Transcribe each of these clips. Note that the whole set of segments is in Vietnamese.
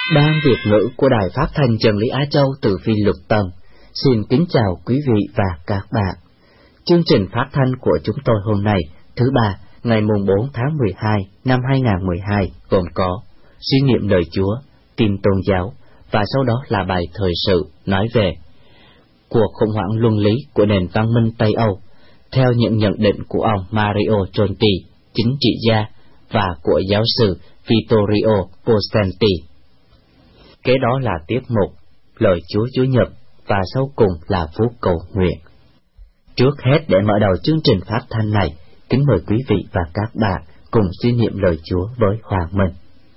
Ban Việt ngữ của Đài Phát thanh Chân lý Á Châu từ Phi Luật Tân xin kính chào quý vị và các bạn. Chương trình phát thanh của chúng tôi hôm nay, thứ ba, ngày mùng 4 tháng 12 năm 2012 gồm có suy nghiệm lời Chúa, tin tôn giáo và sau đó là bài thời sự nói về cuộc khủng hoảng luân lý của nền văn minh Tây Âu theo những nhận định của ông Mario Tronti, chính trị gia, và của giáo sư Vittorio Possenti. Kế đó là tiết mục lời Chúa Chủ nhật và sau cùng là phút cầu nguyện. Trước hết, để mở đầu chương trình phát thanh này, kính mời quý vị và các bạn cùng suy niệm lời Chúa với Hoàng Minh.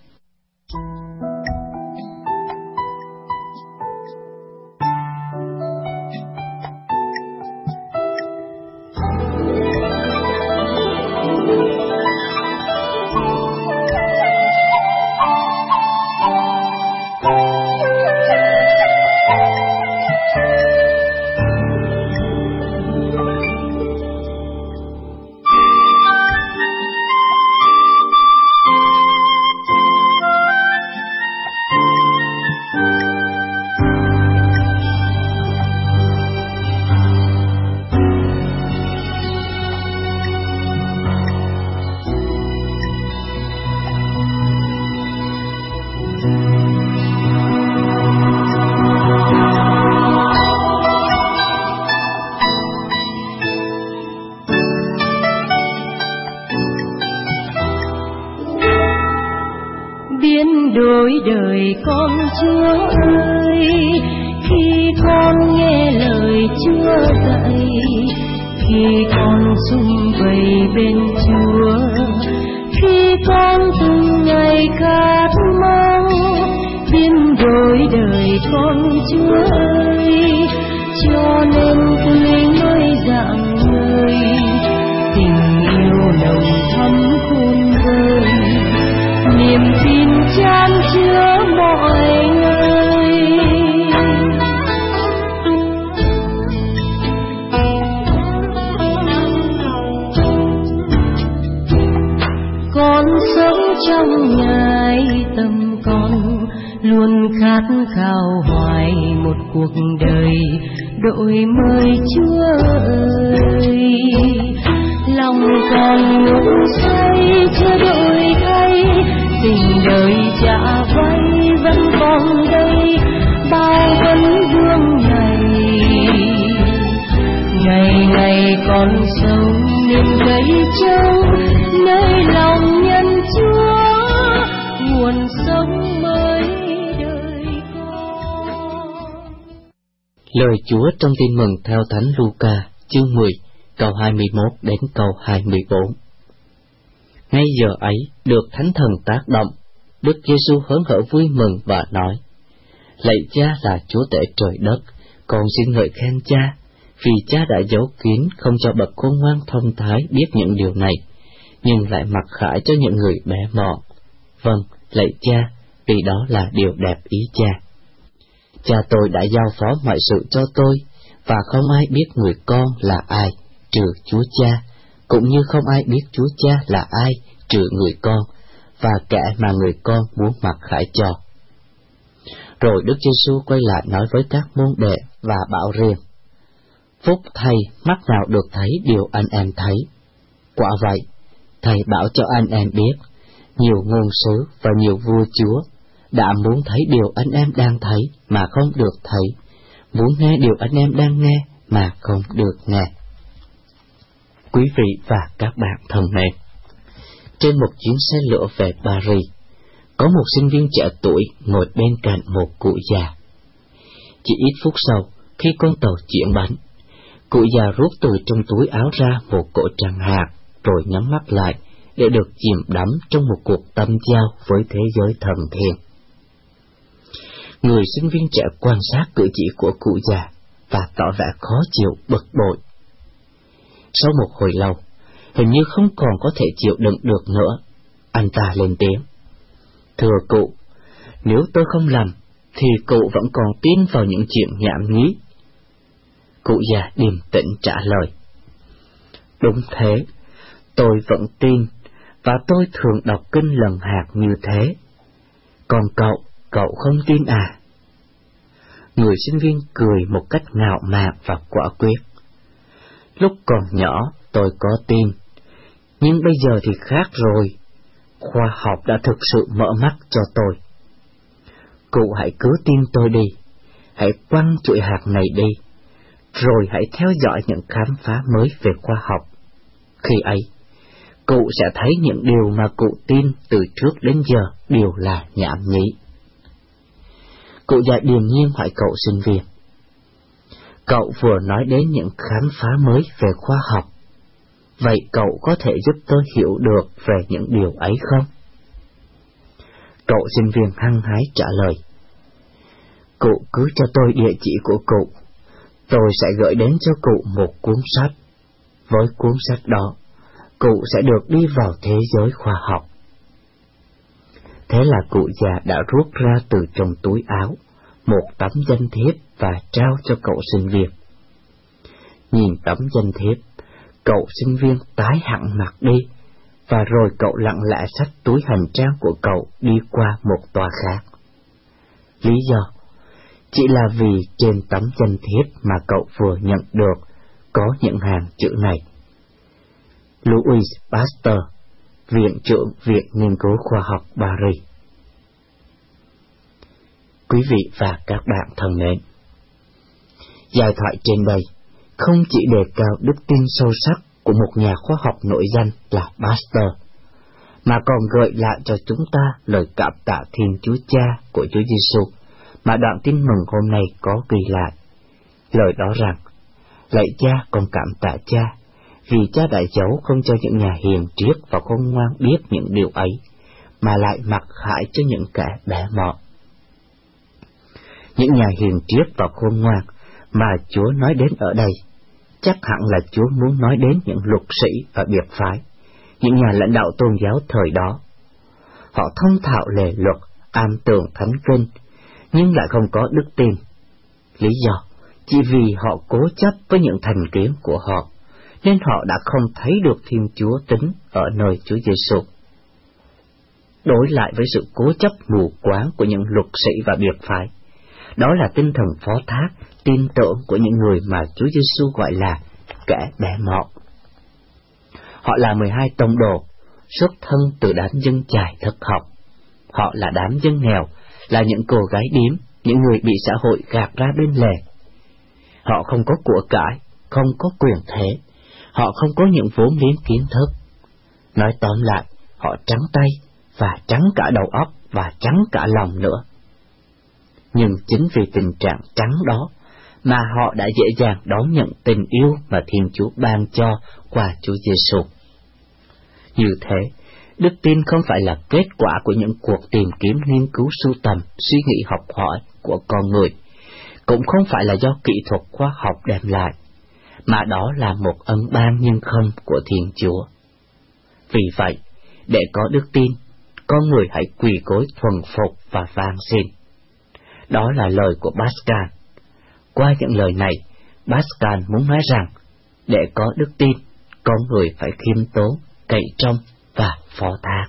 Đời con Chúa ơi, khi con nghe lời Chúa dạy, khi con sum vầy bên Chúa, khi con từng ngày khát mong, biến đổi đời con Chúa ơi, cho nên tươi mới rạng ngời, tình yêu nồng thắm khôn vơi, niềm tin chan chứa mọi người. Con sống trong Ngài, tâm con luôn khát khao hoài một cuộc đời đổi mới Chúa ơi. Lòng con ngủ say chưa đổi thay, tình đời trả vay vẫn còn đây, bao vấn vương này. Ngày ngày con sống niềm cây trông, nơi lòng nhân Chúa, nguồn sống mới đời con. Lời Chúa trong Tin mừng theo Thánh Luca, chương 10, câu 21 đến câu 24. Ngay giờ ấy, được Thánh Thần tác động, Đức Giêsu hớn hở vui mừng và nói: Lạy Cha là Chúa tể trời đất, con xin ngợi khen Cha, vì Cha đã giấu kín không cho bậc khôn ngoan thông thái biết những điều này, nhưng lại mặc khải cho những người bé mọn. Vâng, lạy Cha, vì đó là điều đẹp ý Cha. Cha tôi đã giao phó mọi sự cho tôi, và không ai biết người con là ai trừ Chúa Cha, cũng như không ai biết Chúa Cha là ai trừ người con, và kẻ mà người con muốn mặc khải cho. Rồi Đức Giêsu quay lại nói với các môn đệ và bảo riêng: Phúc thay mắt nào được thấy điều anh em thấy. Quả vậy, Thầy bảo cho anh em biết, nhiều ngôn sứ và nhiều vua chúa đã muốn thấy điều anh em đang thấy mà không được thấy, muốn nghe điều anh em đang nghe mà không được nghe. Quý vị và các bạn thân mến, trên một chuyến xe lửa về Paris, có một sinh viên trẻ tuổi ngồi bên cạnh một cụ già. Chỉ ít phút sau, khi con tàu chuyển bánh, cụ già rút từ trong túi áo ra một cỗ tràng hạt, rồi nhắm mắt lại để được chìm đắm trong một cuộc tâm giao với thế giới thần thiêng. Người sinh viên trẻ quan sát cử chỉ của cụ già và tỏ vẻ khó chịu bực bội. Sau một hồi lâu, hình như không còn có thể chịu đựng được nữa, anh ta lên tiếng: Thưa cụ, nếu tôi không lầm, thì cụ vẫn còn tin vào những chuyện nhảm nhí. Cụ già điềm tĩnh trả lời: Đúng thế, tôi vẫn tin, và tôi thường đọc kinh lần hạt như thế. Còn cậu, cậu không tin à? Người sinh viên cười một cách ngạo mạn và quả quyết. Lúc còn nhỏ tôi có tin, nhưng bây giờ thì khác rồi. Khoa học đã thực sự mở mắt cho tôi. Cụ hãy cứ tin tôi đi, hãy quăng chuỗi hạt này đi, rồi hãy theo dõi những khám phá mới về khoa học. Khi ấy, cụ sẽ thấy những điều mà cụ tin từ trước đến giờ đều là nhảm nhí. Cụ già điềm nhiên hỏi cậu sinh viên: cậu vừa nói đến những khám phá mới về khoa học, vậy cậu có thể giúp tôi hiểu được về những điều ấy không? Cậu sinh viên hăng hái trả lời: cụ cứ cho tôi địa chỉ của cụ, tôi sẽ gửi đến cho cụ một cuốn sách. Với cuốn sách đó, cụ sẽ được đi vào thế giới khoa học. Thế là cụ già đã rút ra từ trong túi áo một tấm danh thiếp và trao cho cậu sinh viên. Nhìn tấm danh thiếp, cậu sinh viên tái hẳn mặt đi, và rồi cậu lặng lẽ xách túi hành trang của cậu đi qua một tòa khác. Lý do chỉ là vì trên tấm danh thiếp mà cậu vừa nhận được có những hàng chữ này: Louis Pasteur, Viện trưởng Viện Nghiên cứu Khoa học Paris. Quý vị và các bạn thân mến, giai thoại trên đây không chỉ đề cao đức tin sâu sắc của một nhà khoa học nổi danh là Pasteur, mà còn gợi lại cho chúng ta lời cảm tạ Thiên Chúa Cha của Chúa Giêsu mà đoạn tin mừng hôm nay có ghi lại. Lời đó rằng: lạy Cha, con cảm tạ Cha, vì Cha đã giấu không cho những nhà hiền triết và khôn ngoan biết những điều ấy, mà lại mặc hại cho những kẻ bé mọn. Những nhà hiền triết và khôn ngoan mà Chúa nói đến ở đây, chắc hẳn là Chúa muốn nói đến những luật sĩ và biệt phái, những nhà lãnh đạo tôn giáo thời đó. Họ thông thạo lề luật, am tường thánh kinh, nhưng lại không có đức tin. Lý do chỉ vì họ cố chấp với những thành kiến của họ, nên họ đã không thấy được Thiên Chúa tính ở nơi Chúa Giêsu. Đối lại với sự cố chấp mù quáng của những luật sĩ và biệt phái, đó là tinh thần phó thác, tin tưởng của những người mà Chúa Giêsu gọi là kẻ bé mọn. Họ là 12 tông đồ, xuất thân từ đám dân chài thất học. Họ là đám dân nghèo, là những cô gái điếm, những người bị xã hội gạt ra bên lề. Họ không có của cải, không có quyền thế, họ không có những vốn liếng kiến thức. Nói tóm lại, họ trắng tay, và trắng cả đầu óc, và trắng cả lòng nữa. Nhưng chính vì tình trạng trắng đó mà họ đã dễ dàng đón nhận tình yêu mà Thiên Chúa ban cho qua Chúa Giêsu. Như thế, đức tin không phải là kết quả của những cuộc tìm kiếm, nghiên cứu, sưu tầm, suy nghĩ học hỏi của con người, cũng không phải là do kỹ thuật khoa học đem lại, mà đó là một ân ban nhân không của Thiên Chúa. Vì vậy, để có đức tin, con người hãy quỳ gối thuần phục và van xin. Đó là lời của Pascal. Qua những lời này, Pascal muốn nói rằng, để có đức tin, con người phải khiêm tốn, cậy trông và phó thác.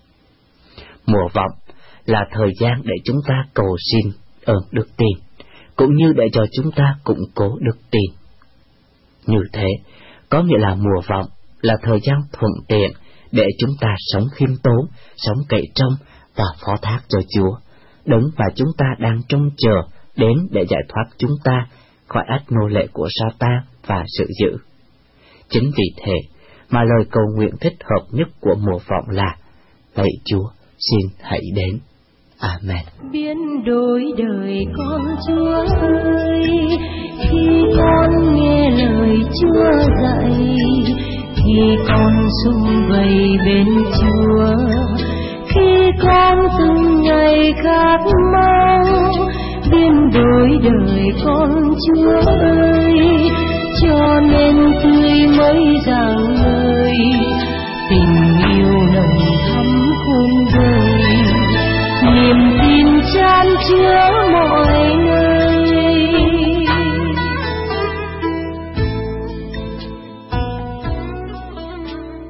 Mùa vọng là thời gian để chúng ta cầu xin ơn đức tin, cũng như để cho chúng ta củng cố đức tin. Như thế, có nghĩa là mùa vọng là thời gian thuận tiện để chúng ta sống khiêm tốn, sống cậy trông và phó thác cho Chúa, đấng mà chúng ta đang trông chờ đến để giải thoát chúng ta khỏi ách nô lệ của Sa-tan và sự dữ. Chính vì thế mà lời cầu nguyện thích hợp nhất của mùa vọng là: lạy Chúa, xin hãy đến. Amen. Biến đổi đời con Chúa ơi, khi con nghe lời Chúa dạy, khi con sum vầy bên Chúa, khi con từng ngày khát mong. Biến đổi đời con Chúa ơi, cho nên tươi mới rạng ngời, tình yêu nồng thắm khôn vời, niềm tin chan chứa mọi nơi.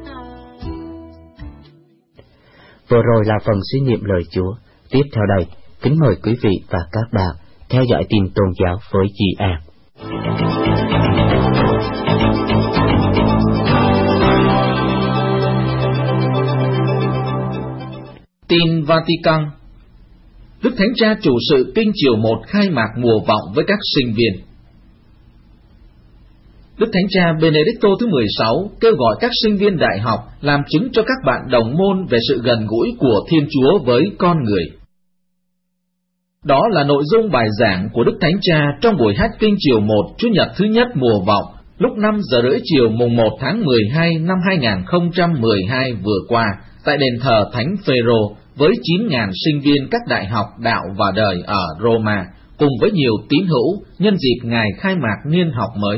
Vừa rồi là phần suy niệm lời Chúa. Tiếp theo đây kính mời quý vị và các bạn theo dõi tin tôn giáo với Di An. Tin Vatican. Đức Thánh Cha chủ sự Kinh Chiều 1 khai mạc mùa vọng với các sinh viên. Đức Thánh Cha Benedicto thứ 16 kêu gọi các sinh viên đại học làm chứng cho các bạn đồng môn về sự gần gũi của Thiên Chúa với con người. Đó là nội dung bài giảng của Đức Thánh Cha trong buổi hát Kinh Chiều 1 Chủ nhật thứ nhất mùa vọng lúc 5:30 chiều mùng 1 tháng 12 năm 2012 vừa qua tại đền thờ Thánh Phêrô với 9.000 sinh viên các đại học đạo và đời ở Roma, cùng với nhiều tín hữu nhân dịp ngày khai mạc niên học mới.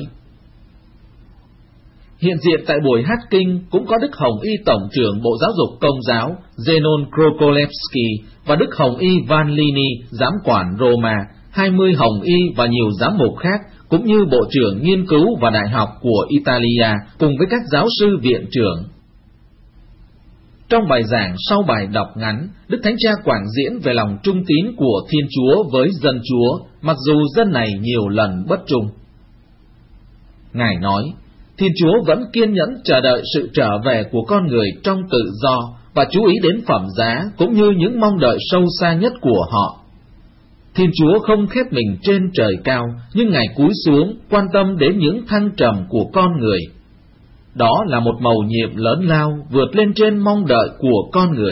Hiện diện tại buổi hát kinh cũng có Đức Hồng Y Tổng trưởng Bộ Giáo dục Công giáo Zenon Krokolevsky và Đức Hồng Y Vanlini, giám quản Roma, 20 Hồng Y và nhiều giám mục khác, cũng như Bộ trưởng Nghiên cứu và Đại học của Italia, cùng với các giáo sư viện trưởng. Trong bài giảng sau bài đọc ngắn, Đức Thánh Cha quảng diễn về lòng trung tín của Thiên Chúa với dân Chúa, mặc dù dân này nhiều lần bất trung. Ngài nói, Thiên Chúa vẫn kiên nhẫn chờ đợi sự trở về của con người trong tự do và chú ý đến phẩm giá cũng như những mong đợi sâu xa nhất của họ. Thiên Chúa không khép mình trên trời cao, nhưng Ngài cúi xuống quan tâm đến những thăng trầm của con người. Đó là một mầu nhiệm lớn lao vượt lên trên mong đợi của con người.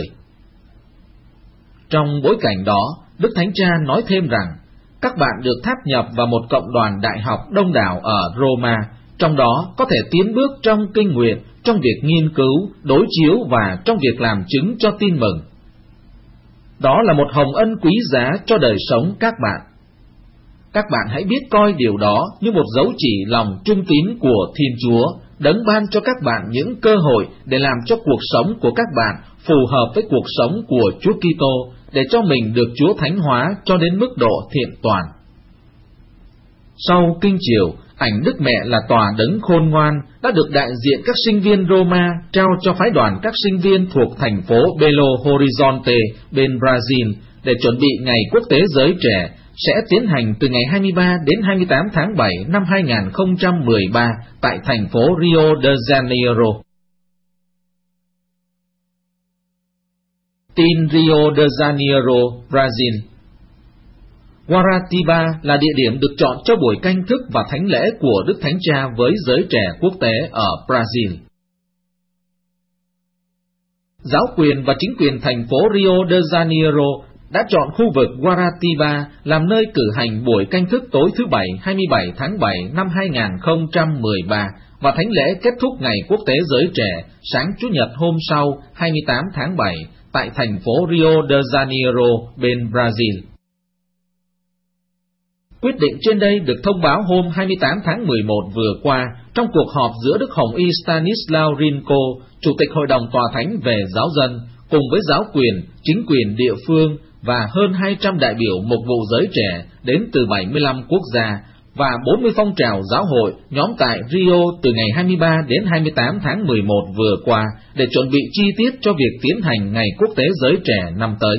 Trong bối cảnh đó, Đức Thánh Cha nói thêm rằng, các bạn được tháp nhập vào một cộng đoàn đại học đông đảo ở Roma, trong đó có thể tiến bước trong kinh nguyện, trong việc nghiên cứu, đối chiếu và trong việc làm chứng cho tin mừng. Đó là một hồng ân quý giá cho đời sống các bạn. Các bạn hãy biết coi điều đó như một dấu chỉ lòng trung tín của Thiên Chúa, đấng ban cho các bạn những cơ hội để làm cho cuộc sống của các bạn phù hợp với cuộc sống của Chúa Kitô, để cho mình được Chúa thánh hóa cho đến mức độ thiện toàn. Sau Kinh Chiều, ảnh Đức Mẹ là tòa đấng khôn ngoan đã được đại diện các sinh viên Roma trao cho phái đoàn các sinh viên thuộc thành phố Belo Horizonte bên Brazil để chuẩn bị Ngày Quốc tế Giới Trẻ sẽ tiến hành từ ngày 23 đến 28 tháng 7 năm 2013 tại thành phố Rio de Janeiro. Tin Rio de Janeiro, Brazil. Guaratiba là địa điểm được chọn cho buổi canh thức và thánh lễ của Đức Thánh Cha với giới trẻ quốc tế ở Brazil. Giáo quyền và chính quyền thành phố Rio de Janeiro đã chọn khu vực Guaratiba làm nơi cử hành buổi canh thức tối thứ Bảy 27 tháng 7 năm 2013 và thánh lễ kết thúc Ngày Quốc tế Giới Trẻ sáng Chủ nhật hôm sau 28 tháng 7 tại thành phố Rio de Janeiro bên Brazil. Quyết định trên đây được thông báo hôm 28 tháng 11 vừa qua trong cuộc họp giữa Đức Hồng Y Stanislaw Rinko, Chủ tịch Hội đồng Tòa Thánh về Giáo dân, cùng với giáo quyền, chính quyền địa phương và hơn 200 đại biểu mục vụ giới trẻ đến từ 75 quốc gia và 40 phong trào giáo hội nhóm tại Rio từ ngày 23 đến 28 tháng 11 vừa qua để chuẩn bị chi tiết cho việc tiến hành Ngày Quốc tế Giới Trẻ năm tới.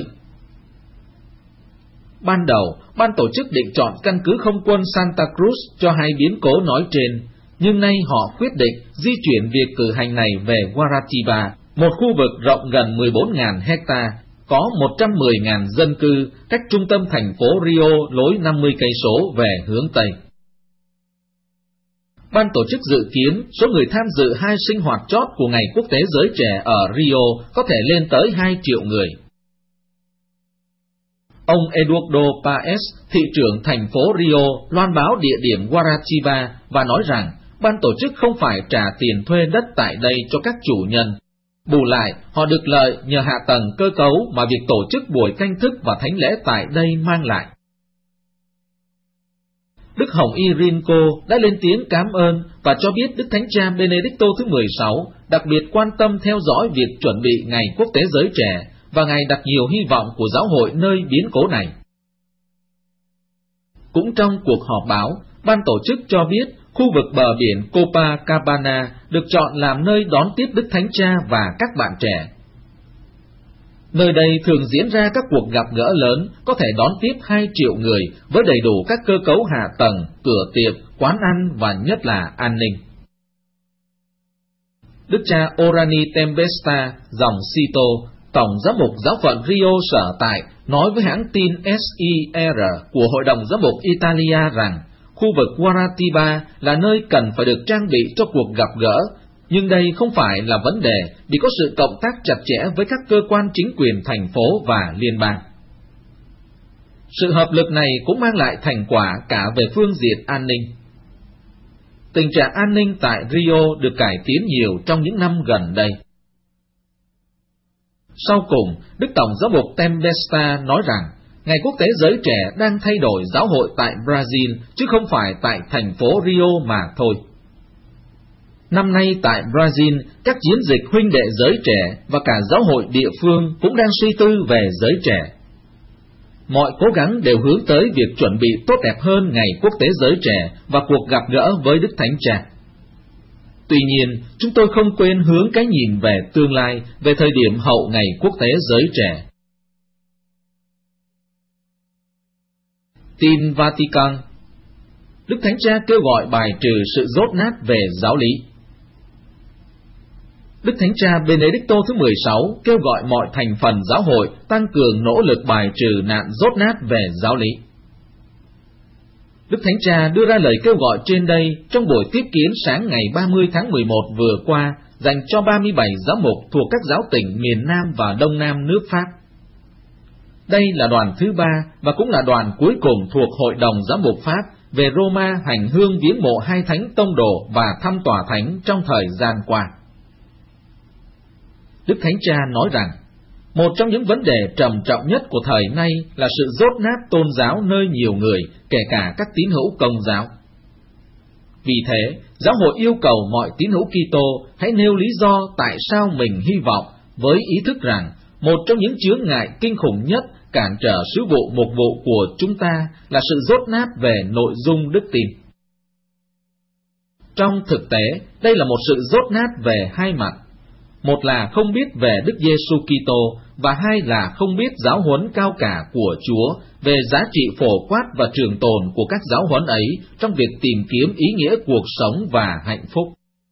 Ban đầu, ban tổ chức định chọn căn cứ không quân Santa Cruz cho hai biến cố nói trên, nhưng nay họ quyết định di chuyển việc cử hành này về Guaratiba, một khu vực rộng gần 14.000 hecta, có 110.000 dân cư, cách trung tâm thành phố Rio lối 50 cây số về hướng Tây. Ban tổ chức dự kiến số người tham dự hai sinh hoạt chót của Ngày Quốc tế Giới Trẻ ở Rio có thể lên tới 2 triệu người. Ông Eduardo Paes, thị trưởng thành phố Rio, loan báo địa điểm Guaratiba và nói rằng ban tổ chức không phải trả tiền thuê đất tại đây cho các chủ nhân. Bù lại, họ được lợi nhờ hạ tầng cơ cấu mà việc tổ chức buổi canh thức và thánh lễ tại đây mang lại. Đức Hồng Y Rinko đã lên tiếng cảm ơn và cho biết Đức Thánh Cha Benedicto thứ 16 đặc biệt quan tâm theo dõi việc chuẩn bị Ngày Quốc tế Giới Trẻ và Ngài đặt nhiều hy vọng của giáo hội nơi biến cố này. Cũng trong cuộc họp báo, ban tổ chức cho biết khu vực bờ biển Copacabana được chọn làm nơi đón tiếp Đức Thánh Cha và các bạn trẻ. Nơi đây thường diễn ra các cuộc gặp gỡ lớn, có thể đón tiếp 2 triệu người với đầy đủ các cơ cấu hạ tầng, cửa tiệm, quán ăn và nhất là an ninh. Đức cha Orani Tempesta, dòng Cito, Tổng giám mục giáo phận Rio sở tại, nói với hãng tin SIR của Hội đồng Giám mục Italia rằng khu vực Guaratiba là nơi cần phải được trang bị cho cuộc gặp gỡ, nhưng đây không phải là vấn đề vì có sự cộng tác chặt chẽ với các cơ quan chính quyền thành phố và liên bang. Sự hợp lực này cũng mang lại thành quả cả về phương diện an ninh. Tình trạng an ninh tại Rio được cải tiến nhiều trong những năm gần đây. Sau cùng, Đức Tổng giám mục Tempesta nói rằng, Ngày Quốc tế Giới Trẻ đang thay đổi giáo hội tại Brazil, chứ không phải tại thành phố Rio mà thôi. Năm nay tại Brazil, các chiến dịch huynh đệ giới trẻ và cả giáo hội địa phương cũng đang suy tư về giới trẻ. Mọi cố gắng đều hướng tới việc chuẩn bị tốt đẹp hơn Ngày Quốc tế Giới Trẻ và cuộc gặp gỡ với Đức Thánh Cha. Tuy nhiên, chúng tôi không quên hướng cái nhìn về tương lai, về thời điểm hậu Ngày Quốc tế Giới Trẻ. Tin Vatican. Đức Thánh Cha kêu gọi bài trừ sự dốt nát về giáo lý. Đức Thánh Cha Benedicto thứ 16 kêu gọi mọi thành phần giáo hội tăng cường nỗ lực bài trừ nạn dốt nát về giáo lý. Đức Thánh Cha đưa ra lời kêu gọi trên đây trong buổi tiếp kiến sáng ngày 30 tháng 11 vừa qua dành cho 37 giáo mục thuộc các giáo tỉnh miền Nam và Đông Nam nước Pháp. Đây là đoàn thứ 3 và cũng là đoàn cuối cùng thuộc Hội đồng Giám mục Pháp về Roma hành hương viếng mộ 2 thánh tông đồ và thăm tòa thánh trong thời gian qua. Đức Thánh Cha nói rằng, một trong những vấn đề trầm trọng nhất của thời nay là sự dốt nát tôn giáo nơi nhiều người, kể cả các tín hữu Công giáo. Vì thế, giáo hội yêu cầu mọi tín hữu Kitô hãy nêu lý do tại sao mình hy vọng, với ý thức rằng một trong những chướng ngại kinh khủng nhất cản trở sứ vụ mục vụ của chúng ta là sự dốt nát về nội dung đức tin. Trong thực tế, đây là một sự dốt nát về hai mặt. Một là không biết về Đức Giêsu Kitô và hai là không biết giáo huấn cao cả của Chúa về giá trị phổ quát và trường tồn của các giáo huấn ấy trong việc tìm kiếm ý nghĩa cuộc sống và hạnh phúc.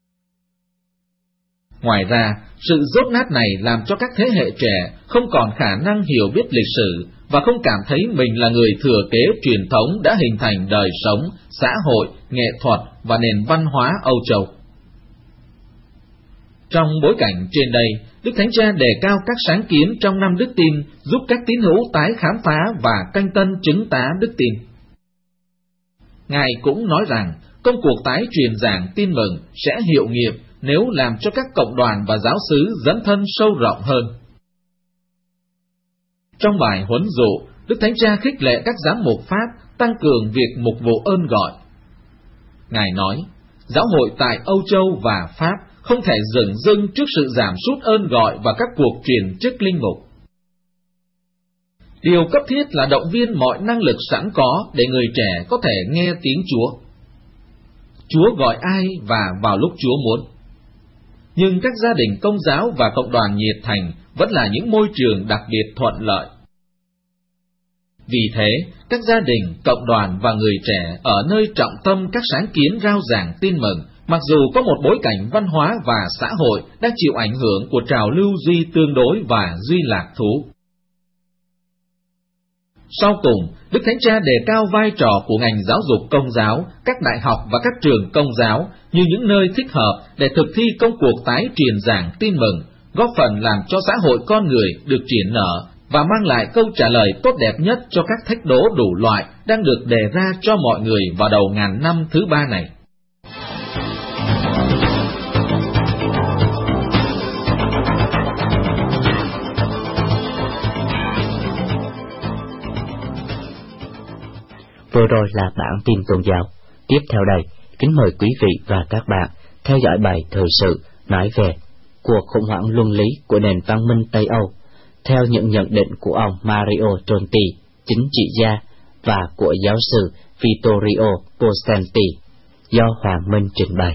Ngoài ra, sự dốt nát này làm cho các thế hệ trẻ không còn khả năng hiểu biết lịch sử và không cảm thấy mình là người thừa kế truyền thống đã hình thành đời sống, xã hội, nghệ thuật và nền văn hóa Âu Châu. Trong bối cảnh trên đây, Đức Thánh Cha đề cao các sáng kiến trong năm đức tin giúp các tín hữu tái khám phá và canh tân chứng tá đức tin. Ngài cũng nói rằng công cuộc tái truyền giảng tin mừng sẽ hiệu nghiệm nếu làm cho các cộng đoàn và giáo xứ dấn thân sâu rộng hơn. Trong bài huấn dụ, Đức Thánh Cha khích lệ các giám mục Pháp tăng cường việc mục vụ ơn gọi. Ngài nói, giáo hội tại Âu Châu và Pháp không thể dửng dưng trước sự giảm sút ơn gọi và các cuộc truyền chức linh mục. Điều cấp thiết là động viên mọi năng lực sẵn có để người trẻ có thể nghe tiếng Chúa. Chúa gọi ai và vào lúc Chúa muốn. Nhưng các gia đình Công giáo và cộng đoàn nhiệt thành vẫn là những môi trường đặc biệt thuận lợi. Vì thế, các gia đình, cộng đoàn và người trẻ ở nơi trọng tâm các sáng kiến rao giảng tin mừng, mặc dù có một bối cảnh văn hóa và xã hội đang chịu ảnh hưởng của trào lưu duy tương đối và duy lạc thú. Sau cùng, Đức Thánh Cha đề cao vai trò của ngành giáo dục Công giáo, các đại học và các trường Công giáo như những nơi thích hợp để thực thi công cuộc tái truyền giảng tin mừng, góp phần làm cho xã hội con người được triển nở và mang lại câu trả lời tốt đẹp nhất cho các thách đố đủ loại đang được đề ra cho mọi người vào đầu ngàn năm thứ 3 này. Vừa rồi là bản tin tôn giáo. Tiếp theo đây, kính mời quý vị và các bạn theo dõi bài thời sự nói về cuộc khủng hoảng luân lý của nền văn minh Tây Âu, theo những nhận định của ông Mario Tronti, chính trị gia, và của giáo sư Vittorio Possenti, do Hoàng Minh trình bày.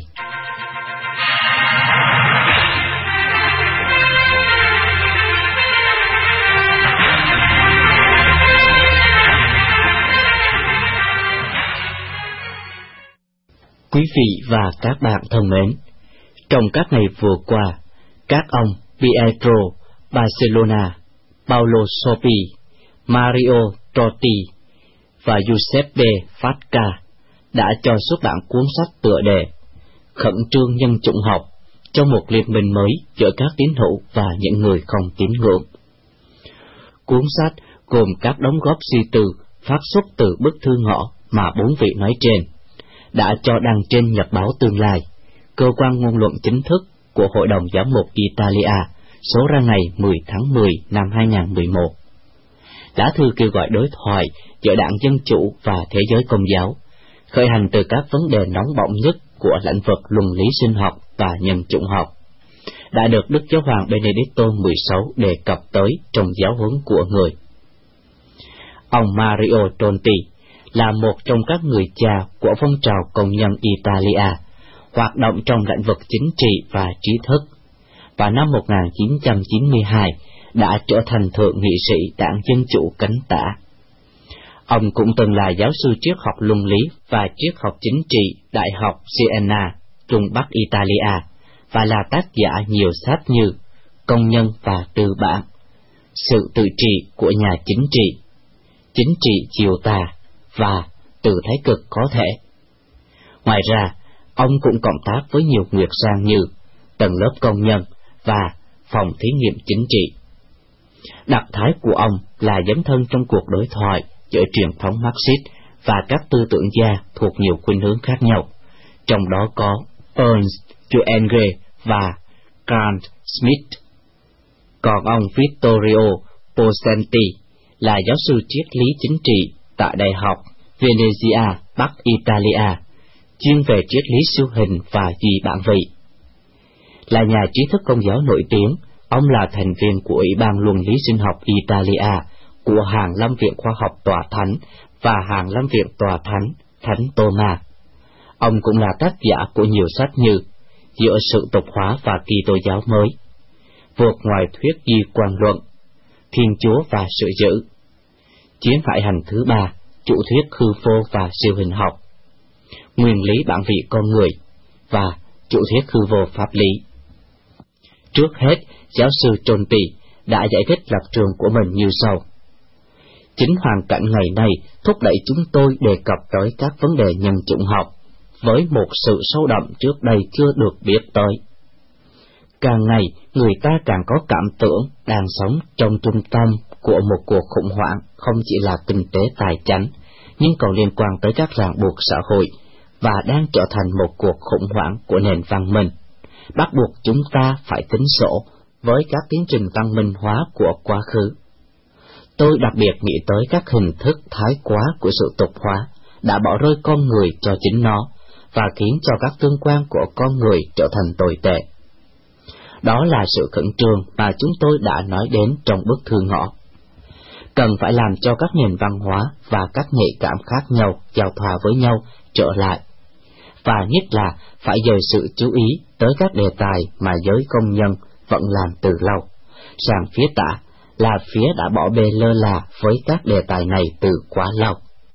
Quý vị và các bạn thân mến, trong các ngày vừa qua, các ông Pietro Barcelona, Paolo Sopi, Mario Totti và Giuseppe Fasca đã cho xuất bản cuốn sách tựa đề Khẩn trương nhân chủng học cho một liên minh mới giữa các tín hữu và những người không tín ngưỡng. Cuốn sách gồm các đóng góp suy tư phát xuất từ bức thư ngỏ mà bốn vị nói trên đã cho đăng trên Nhật báo Tương lai, cơ quan ngôn luận chính thức của Hội đồng Giám mục Italia, số ra ngày 10 tháng 10 năm 2011. Lá thư kêu gọi đối thoại giữa Đảng Dân Chủ và thế giới Công giáo, khởi hành từ các vấn đề nóng bỏng nhất của lĩnh vực luân lý sinh học và nhân chủng học, đã được Đức Giáo hoàng Benedicto XVI đề cập tới trong giáo huấn của người. Ông Mario Totti là một trong các người cha của phong trào công nhân Italia, hoạt động trong lĩnh vực chính trị và trí thức, và năm 1992 đã trở thành thượng nghị sĩ Đảng Dân Chủ cánh tả. Ông cũng từng là giáo sư triết học luân lý và triết học chính trị Đại học Siena, Trung Bắc Italia, và là tác giả nhiều sách như Công nhân và Tư bản, Sự tự trị của nhà chính trị chiều tà và Từ thái cực có thể. Ngoài ra, ông cũng cộng tác với nhiều nguyệt sang như Tầng lớp công nhân và Phòng thí nghiệm chính trị. Đặc thái của ông là dấn thân trong cuộc đối thoại giữa truyền thống Marxist và các tư tưởng gia thuộc nhiều khuynh hướng khác nhau, trong đó có Ernst Jürgen và Carl Schmitt. Còn ông Vittorio Pocenti là giáo sư triết lý chính trị tại Đại học Venezia, Bắc Italia, chuyên về triết lý siêu hình và duy bản vị. Là nhà trí thức công giáo nổi tiếng, ông là thành viên của Ủy ban Luân lý sinh học Italia, của Hàng lâm viện khoa học Tòa Thánh và Hàng lâm viện Tòa Thánh Thánh Tô-ma. Ông cũng là tác giả của nhiều sách như Giữa sự tục hóa và Kitô giáo mới, Vượt ngoài thuyết di quan luận, Thiên Chúa và sự giữ, Chiến hải hành thứ 3, Chủ thuyết hư vô và siêu hình học, Nguyên lý bản vị con người và Chủ thuyết hư vô pháp lý. Trước hết, giáo sư Totti đã giải thích lập trường của mình như sau. Chính hoàn cảnh ngày nay thúc đẩy chúng tôi đề cập tới các vấn đề nhân chủng học với một sự sâu đậm trước đây chưa được biết tới. Càng ngày, người ta càng có cảm tưởng đang sống trong trung tâm của một cuộc khủng hoảng không chỉ là kinh tế tài chánh, nhưng còn liên quan tới các ràng buộc xã hội, và đang trở thành một cuộc khủng hoảng của nền văn minh, bắt buộc chúng ta phải tính sổ với các tiến trình văn minh hóa của quá khứ. Tôi đặc biệt nghĩ tới các hình thức thái quá của sự tục hóa đã bỏ rơi con người cho chính nó và khiến cho các tương quan của con người trở thành tồi tệ. Đó là sự khẩn trương mà chúng tôi đã nói đến trong bức thư ngỏ. Cần phải làm cho các nền văn hóa và các nhạy cảm khác nhau giao thoa với nhau trở lại, và nhất là phải dời sự chú ý tới các đề tài mà giới công nhân vẫn làm từ lâu, sang phía tả là phía đã bỏ bê lơ là với các đề tài này từ quá lâu.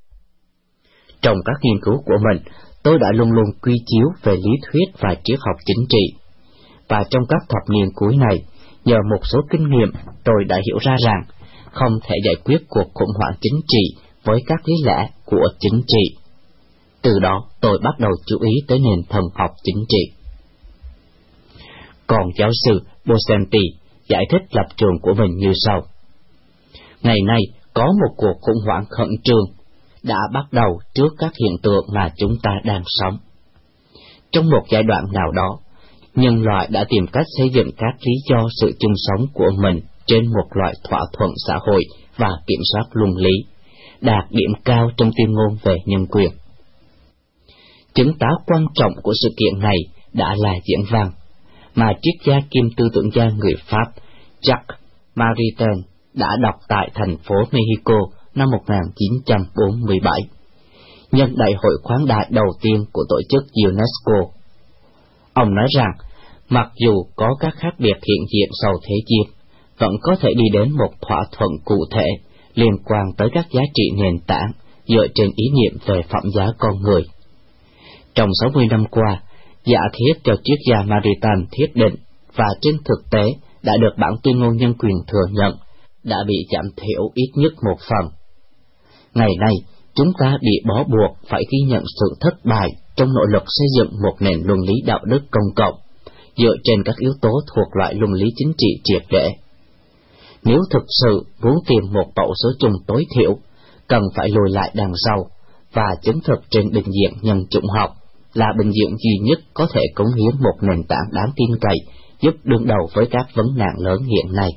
Trong các nghiên cứu của mình, tôi đã luôn luôn quy chiếu về lý thuyết và triết học chính trị, và trong các thập niên cuối này, nhờ một số kinh nghiệm, tôi đã hiểu ra rằng không thể giải quyết cuộc khủng hoảng chính trị với các lý lẽ của chính trị. Từ đó, tôi bắt đầu chú ý tới nền thần học chính trị. Còn giáo sư Pocenti giải thích lập trường của mình như sau. Ngày nay, có một cuộc khủng hoảng khẩn trương đã bắt đầu trước các hiện tượng mà chúng ta đang sống. Trong một giai đoạn nào đó, nhân loại đã tìm cách xây dựng các lý do sự chung sống của mình trên một loại thỏa thuận xã hội và kiểm soát luân lý, đạt điểm cao trong tuyên ngôn về nhân quyền. Chứng táo quan trọng của sự kiện này đã là diễn văn mà triết gia kiêm tư tưởng gia người Pháp Jacques Maritain đã đọc tại thành phố Mexico năm 1947, nhân đại hội khoáng đại đầu tiên của tổ chức UNESCO. Ông nói rằng, mặc dù có các khác biệt hiện diện sau thế chiến, vẫn có thể đi đến một thỏa thuận cụ thể liên quan tới các giá trị nền tảng dựa trên ý niệm về phẩm giá con người. Trong 60 năm qua, giả thiết cho triết gia Maritain thiết định và trên thực tế đã được bản tuyên ngôn nhân quyền thừa nhận, đã bị giảm thiểu ít nhất một phần. Ngày nay, chúng ta bị bó buộc phải ghi nhận sự thất bại trong nỗ lực xây dựng một nền luân lý đạo đức công cộng, dựa trên các yếu tố thuộc loại luân lý chính trị triệt để. Nếu thực sự muốn tìm một mẫu số chung tối thiểu, cần phải lùi lại đằng sau và chứng thực trên bình diện nhân chủng học là bình diện duy nhất có thể cống hiến một nền tảng đáng tin cậy giúp đương đầu với các vấn nạn lớn hiện nay.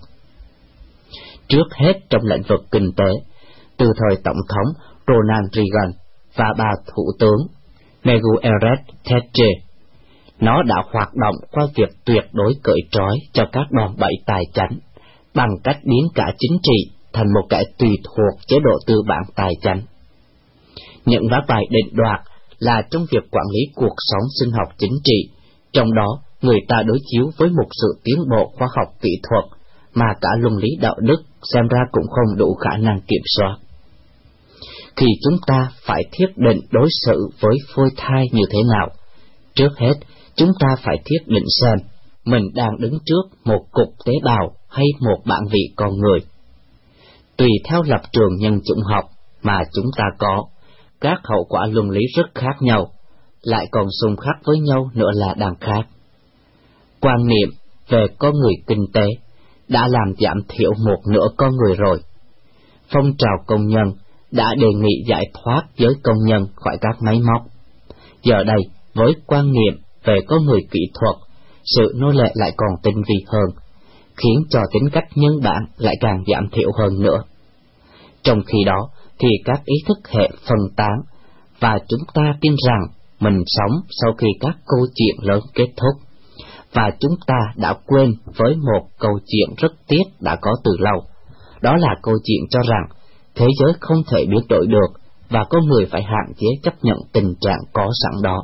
Trước hết trong lĩnh vực kinh tế, từ thời Tổng thống Ronald Reagan và bà Thủ tướng Margaret Thatcher, nó đã hoạt động qua việc tuyệt đối cởi trói cho các đòn bẩy tài chánh, bằng cách biến cả chính trị thành một cái tùy thuộc chế độ tư bản tài chánh. Những vác bài định đoạt là trong việc quản lý cuộc sống sinh học chính trị, trong đó người ta đối chiếu với một sự tiến bộ khoa học kỹ thuật mà cả luân lý đạo đức xem ra cũng không đủ khả năng kiểm soát. Khi chúng ta phải thiết định đối xử với phôi thai như thế nào, trước hết chúng ta phải thiết định xem mình đang đứng trước một cục tế bào hay một bản vị con người. Tùy theo lập trường nhân chủng học mà chúng ta có, các hậu quả luân lý rất khác nhau, lại còn xung khắc với nhau nữa là đằng khác. Quan niệm về con người kinh tế đã làm giảm thiểu một nửa con người rồi. Phong trào công nhân đã đề nghị giải thoát giới công nhân khỏi các máy móc. Giờ đây, với quan niệm về con người kỹ thuật, sự nô lệ lại còn tinh vi hơn, khiến cho tính cách nhân bản lại càng giảm thiểu hơn nữa. Trong khi đó thì các ý thức hệ phân tán, và chúng ta tin rằng mình sống sau khi các câu chuyện lớn kết thúc, và chúng ta đã quên với một câu chuyện rất tiếc đã có từ lâu. Đó là câu chuyện cho rằng thế giới không thể biến đổi được và con người phải hạn chế chấp nhận tình trạng có sẵn đó.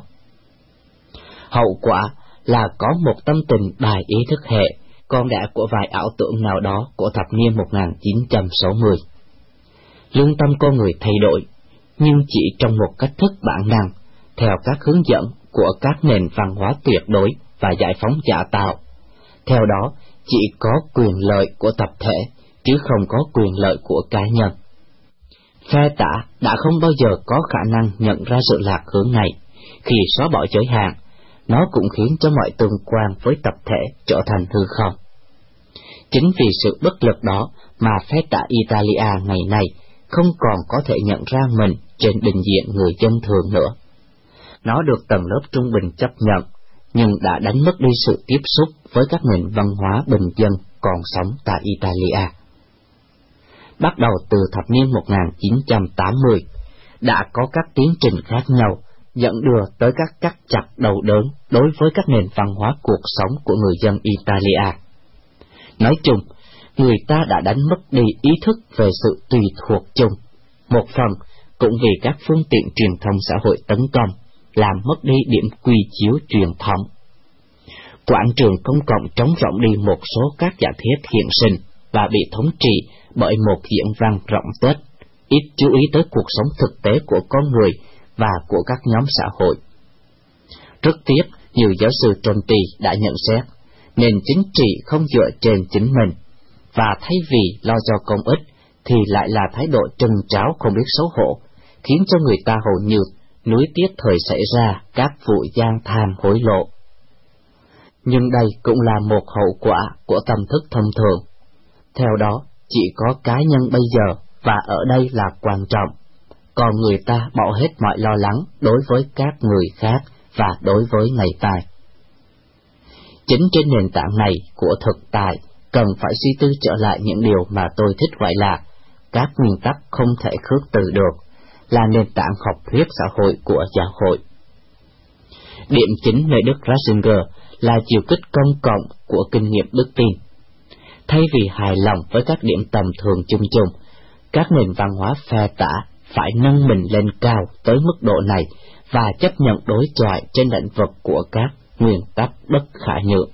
Hậu quả là có một tâm tình bài ý thức hệ, con đẻ của vài ảo tưởng nào đó của thập niên 1960. Lương tâm con người thay đổi, nhưng chỉ trong một cách thức bản năng, theo các hướng dẫn của các nền văn hóa tuyệt đối và giải phóng giả tạo. Theo đó, chỉ có quyền lợi của tập thể, chứ không có quyền lợi của cá nhân. Phe tả đã không bao giờ có khả năng nhận ra sự lạc hướng này. Khi xóa bỏ giới hạn, nó cũng khiến cho mọi tương quan với tập thể trở thành hư không. Chính vì sự bất lực đó mà phe tả Italia ngày nay không còn có thể nhận ra mình trên bình diện người dân thường nữa. Nó được tầng lớp trung bình chấp nhận, nhưng đã đánh mất đi sự tiếp xúc với các nền văn hóa bình dân còn sống tại Italia. Bắt đầu từ thập niên 1980, đã có các tiến trình khác nhau dẫn đưa tới các cắt chặt đầu đớn đối với các nền văn hóa cuộc sống của người dân Italia. Nói chung, người ta đã đánh mất đi ý thức về sự tùy thuộc chung, một phần cũng vì các phương tiện truyền thông xã hội tấn công, làm mất đi điểm quy chiếu truyền thống. Quảng trường công cộng trống rỗng đi một số các giả thiết hiện sinh và bị thống trị bởi một diễn văn rộng tuếch, ít chú ý tới cuộc sống thực tế của con người và của các nhóm xã hội. Rất tiếc, nhiều giáo sư Tronti đã nhận xét, nền chính trị không dựa trên chính mình, và thay vì lo cho công ích thì lại là thái độ trân tráo không biết xấu hổ, khiến cho người ta hầu như nuối tiếc thời xảy ra các vụ gian tham hối lộ. Nhưng đây cũng là một hậu quả của tâm thức thông thường. Theo đó, chỉ có cá nhân bây giờ và ở đây là quan trọng, còn người ta bỏ hết mọi lo lắng đối với các người khác và đối với ngày mai. Chính trên nền tảng này của thực tại, cần phải suy tư trở lại những điều mà tôi thích gọi là các nguyên tắc không thể khước từ được, là nền tảng học thuyết xã hội của giáo hội. Điểm chính nơi Đức Ratzinger là chiều kích công cộng của kinh nghiệm đức tin. Thay vì hài lòng với các điểm tầm thường chung chung, các nền văn hóa phe tả phải nâng mình lên cao tới mức độ này và chấp nhận đối chọi trên lĩnh vực của các nguyên tắc bất khả nhượng.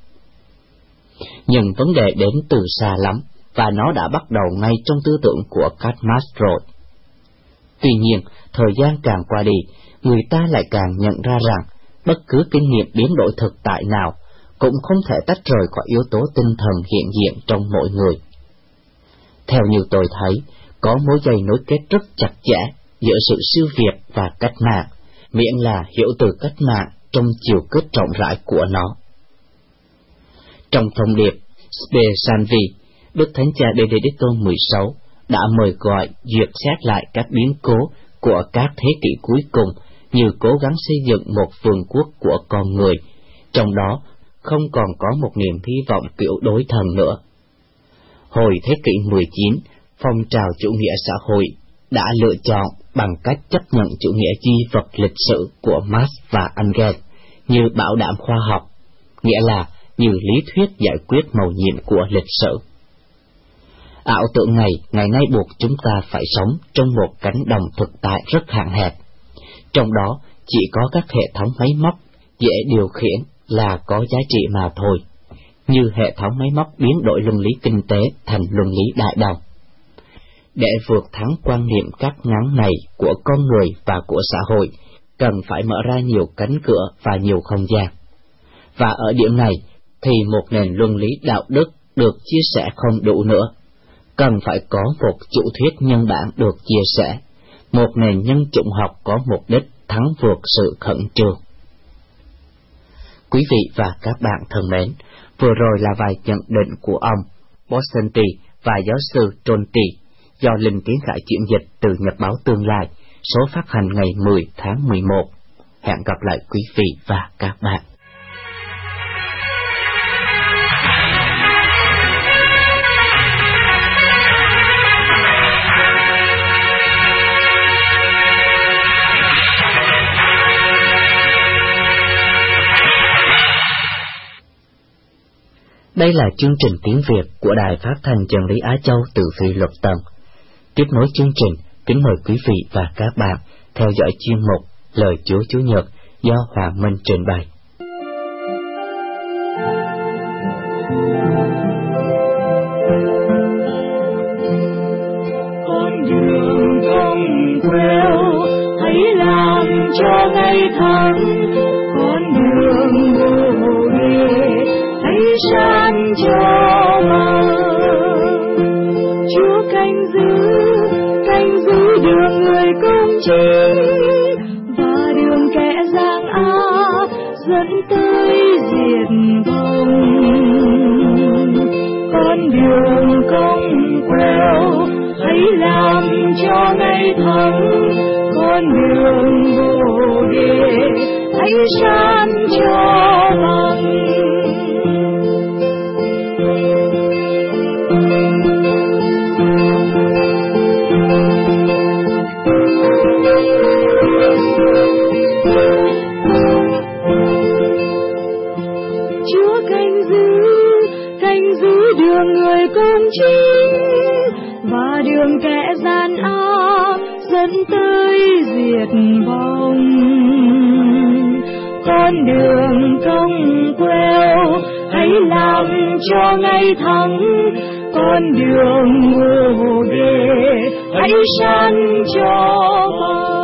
Nhưng vấn đề đến từ xa lắm, và nó đã bắt đầu ngay trong tư tưởng của Karl Marx rồi. Tuy nhiên, thời gian càng qua đi, người ta lại càng nhận ra rằng bất cứ kinh nghiệm biến đổi thực tại nào cũng không thể tách rời khỏi yếu tố tinh thần hiện diện trong mỗi người. Theo như tôi thấy, có mối dây nối kết rất chặt chẽ giữa sự siêu việt và cách mạng, miễn là hiểu từ cách mạng trong chiều kết rộng rãi của nó. Trong thông điệp Spe Salvi, Đức Thánh Cha Benedicto XVI đã mời gọi duyệt xét lại các biến cố của các thế kỷ cuối cùng như cố gắng xây dựng một vương quốc của con người, trong đó không còn có một niềm hy vọng kiểu đối thần nữa. Hồi thế kỷ 19, phong trào chủ nghĩa xã hội đã lựa chọn bằng cách chấp nhận chủ nghĩa duy vật lịch sử của Marx và Engels như bảo đảm khoa học, nghĩa là như lý thuyết giải quyết mầu nhiệm của lịch sử. Ảo tưởng này ngày nay buộc chúng ta phải sống trong một cánh đồng thực tại rất hạn hẹp, trong đó chỉ có các hệ thống máy móc dễ điều khiển là có giá trị mà thôi, như hệ thống máy móc biến đổi luân lý kinh tế thành luân lý đại đồng. Để vượt thắng quan niệm cắt ngắn này của con người và của xã hội, cần phải mở ra nhiều cánh cửa và nhiều không gian. Và ở điểm này thì một nền luân lý đạo đức được chia sẻ không đủ nữa. Cần phải có một chủ thuyết nhân bản được chia sẻ, một nền nhân chủng học có mục đích thắng vượt sự khẩn trương. Quý vị và các bạn thân mến, vừa rồi là vài nhận định của ông Ponsonby và giáo sư Tronti do Linh Kiến Khải chuyển dịch từ Nhật báo Tương lai, số phát hành ngày 10 tháng 11. Hẹn gặp lại quý vị và các bạn. Đây là chương trình tiếng Việt của Đài Phát thanh Chân lý Á Châu từ Phi Luật Tân. Tiếp nối chương trình, kính mời quý vị và các bạn theo dõi chuyên mục Lời Chúa Chủ nhật do Hoàng Minh trình bày. Con đường không queo, hãy làm cho ngày thắng. Con đường bồ đề, hãy san cho mà. Chúa canh giữ đường người công chính và đường kẻ gian ác dẫn tới diệt vong. Con đường không queo, hãy làm cho ngày thắng. Con đường bồ đề, hãy san cho bằng. Chúa canh giữ đường người công chính và đường kẻ gian ác dẫn tới diệt vong. Con đường không queo, hãy làm cho ngày thắng. Con đường bồ đề, hãy san cho bằng.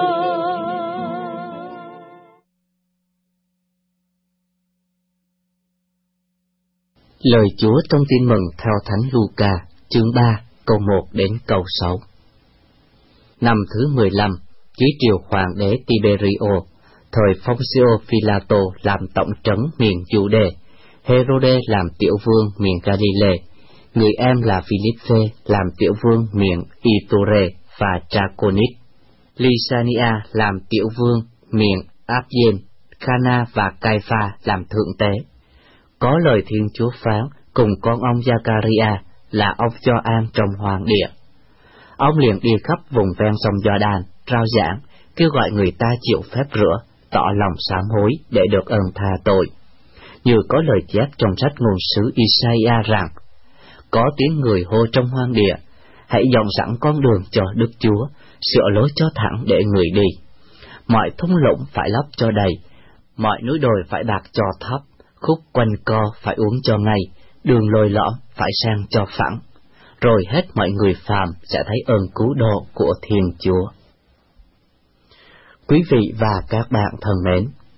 Lời Chúa trong Tin mừng theo Thánh Luca, chương 3, câu 1 đến câu 6. Năm thứ 15, dưới triều hoàng đế Tiberio, thời Poncio Pilato làm tổng trấn miền Giu-đê, Herode làm tiểu vương miền Galilee, người em là Philippe làm tiểu vương miền Iture và Traconit, Lysania làm tiểu vương miền Abilene, Cana và Caiapha làm thượng tế. Có lời Thiên Chúa phán cùng con ông Giacaria là ông Gioan trong hoàng địa. Ông liền đi khắp vùng ven sông Giođan, rao giảng, kêu gọi người ta chịu phép rửa, tỏ lòng sám hối để được ơn tha tội. Như có lời chép trong sách ngôn sứ Isaiah rằng, có tiếng người hô trong hoang địa, hãy dọn sẵn con đường cho Đức Chúa, sửa lối cho thẳng để người đi. Mọi thung lũng phải lấp cho đầy, mọi núi đồi phải bạc cho thấp, khúc quanh co phải uống cho ngay, đường lồi lõm phải sang cho phẳng, rồi hết mọi người phàm sẽ thấy ơn cứu độ của Thiên Chúa. Quý vị và các bạn thân mến,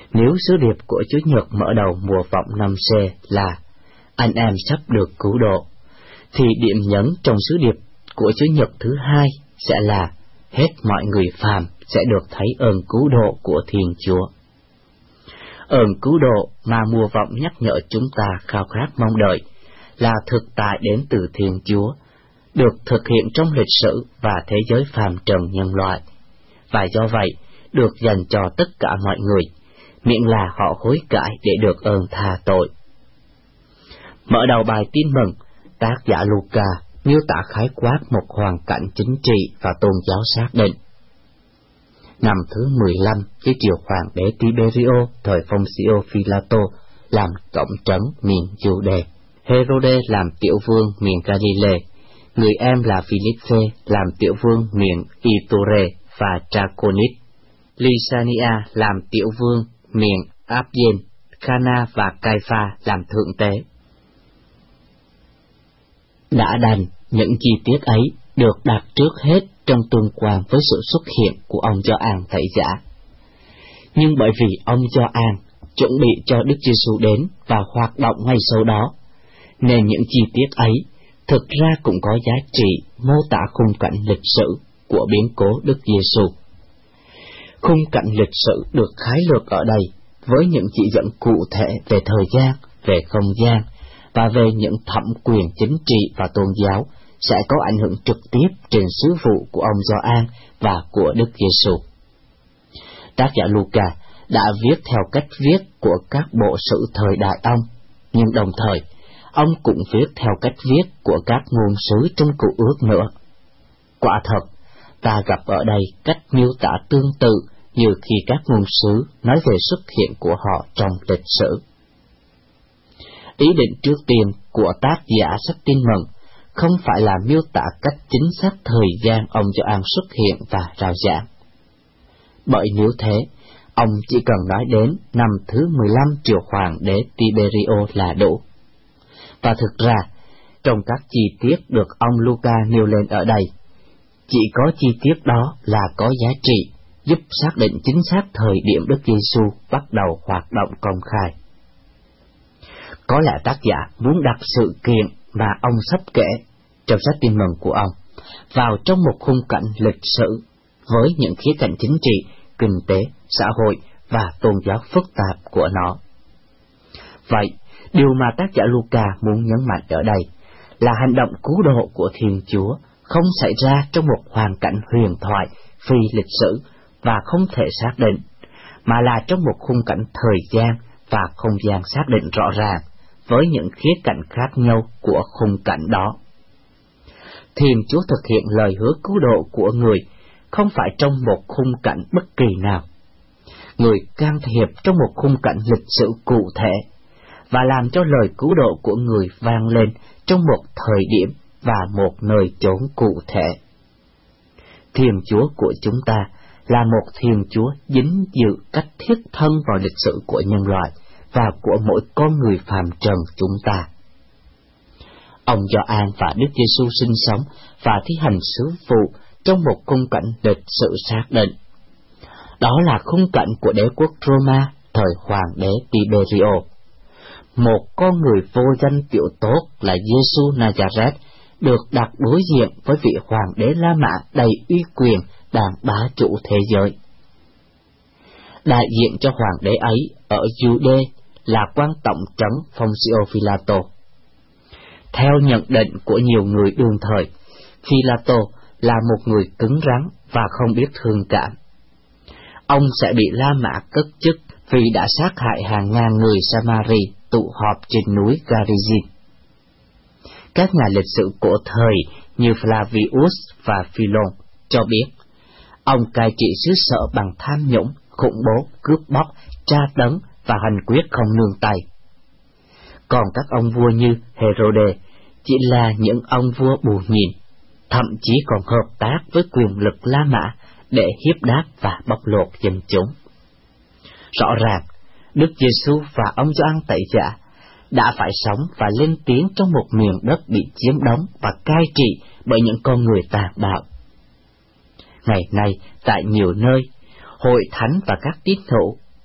Nếu sứ điệp của Chúa Nhật mở đầu mùa vọng 5C là anh em sắp được cứu độ, thì điểm nhấn trong sứ điệp của Chúa Nhật thứ hai sẽ là hết mọi người phàm sẽ được thấy ơn cứu độ của Thiên Chúa. Ơn cứu độ mà mùa vọng nhắc nhở chúng ta khao khát mong đợi là thực tại đến từ Thiên Chúa, được thực hiện trong lịch sử và thế giới phàm trần nhân loại, và do vậy được dành cho tất cả mọi người, miễn là họ hối cải để được ơn tha tội. Mở đầu bài tin mừng, tác giả Luca miêu tả khái quát một hoàn cảnh chính trị và tôn giáo xác định. Năm thứ 15, dưới triều hoàng đế Tiberio thời Poncio Pilato làm tổng trấn miền Giu-đê, Herode làm tiểu vương miền Galilee, người em là Philippe làm tiểu vương miền Iturea và Traconit, Lysania làm tiểu vương miền Abilene, Cana và Caiapha làm thượng tế. Đã đành những chi tiết ấy được đặt trước hết trong tương quan với sự xuất hiện của ông Gioan Tẩy Giả. Nhưng bởi vì ông Gioan chuẩn bị cho Đức Giêsu đến và hoạt động ngay sau đó, nên những chi tiết ấy thực ra cũng có giá trị mô tả khung cảnh lịch sử của biến cố Đức Giêsu. Khung cảnh lịch sử được khái lược ở đây với những chỉ dẫn cụ thể về thời gian, về không gian và về những thẩm quyền chính trị và tôn giáo sẽ có ảnh hưởng trực tiếp trên sứ vụ của ông Gioan và của Đức Giêsu. Tác giả Luca đã viết theo cách viết của các bộ sử thời đại ông, nhưng đồng thời ông cũng viết theo cách viết của các ngôn sứ trong Cựu Ước nữa. Quả thật, ta gặp ở đây cách miêu tả tương tự như khi các ngôn sứ nói về xuất hiện của họ trong lịch sử. Ý định trước tiên của tác giả sách Tin Mừng không phải là miêu tả cách chính xác thời gian ông Gioan xuất hiện và rao giảng. Bởi nếu thế, ông chỉ cần nói đến năm thứ 15 triều hoàng đế Tiberio là đủ. Và thực ra, trong các chi tiết được ông Luca nêu lên ở đây, chỉ có chi tiết đó là có giá trị, giúp xác định chính xác thời điểm Đức Giêsu bắt đầu hoạt động công khai. Có lẽ tác giả muốn đặt sự kiện mà ông sắp kể trong sách Tin Mừng của ông vào trong một khung cảnh lịch sử với những khía cạnh chính trị, kinh tế, xã hội và tôn giáo phức tạp của nó. Vậy, điều mà tác giả Luca muốn nhấn mạnh ở đây là hành động cứu độ của Thiên Chúa không xảy ra trong một hoàn cảnh huyền thoại, phi lịch sử và không thể xác định, mà là trong một khung cảnh thời gian và không gian xác định rõ ràng với những khía cạnh khác nhau của khung cảnh đó. Thiên Chúa thực hiện lời hứa cứu độ của người không phải trong một khung cảnh bất kỳ nào. Người can thiệp trong một khung cảnh lịch sử cụ thể và làm cho lời cứu độ của người vang lên trong một thời điểm và một nơi chốn cụ thể. Thiên Chúa của chúng ta là một Thiên Chúa dính dự cách thiết thân vào lịch sử của nhân loại và của mỗi con người phàm trần chúng ta. Ông Gioan và Đức Giêsu sinh sống và thi hành sứ vụ trong một khung cảnh lịch sử xác định. Đó là khung cảnh của đế quốc Roma thời hoàng đế Tiberio. Một con người vô danh tiểu tốt là Giêsu Nazareth được đặt đối diện với vị hoàng đế La Mã đầy uy quyền đang bá chủ thế giới. Đại diện cho hoàng đế ấy ở Giu-đê là quan tổng trấn Poncio Pilato. Theo nhận định của nhiều người đương thời, Pilato là một người cứng rắn và không biết thương cảm. Ông sẽ bị La Mã cất chức vì đã sát hại hàng ngàn người Samari tụ họp trên núi Garizim. Các nhà lịch sử cổ thời như Flavius và Philon cho biết, ông cai trị xứ sở bằng tham nhũng, khủng bố, cướp bóc, tra tấn và hành quyết không nương tay. Còn các ông vua như Herode chỉ là những ông vua bù nhìn, thậm chí còn hợp tác với quyền lực La Mã để hiếp đáp và bóc lột dân chúng. Rõ ràng, Đức Giêsu và ông Gioan Tẩy Giả đã phải sống và lên tiếng trong một miền đất bị chiếm đóng và cai trị bởi những con người tàn bạo. Ngày nay, tại nhiều nơi, hội thánh và các tín hữu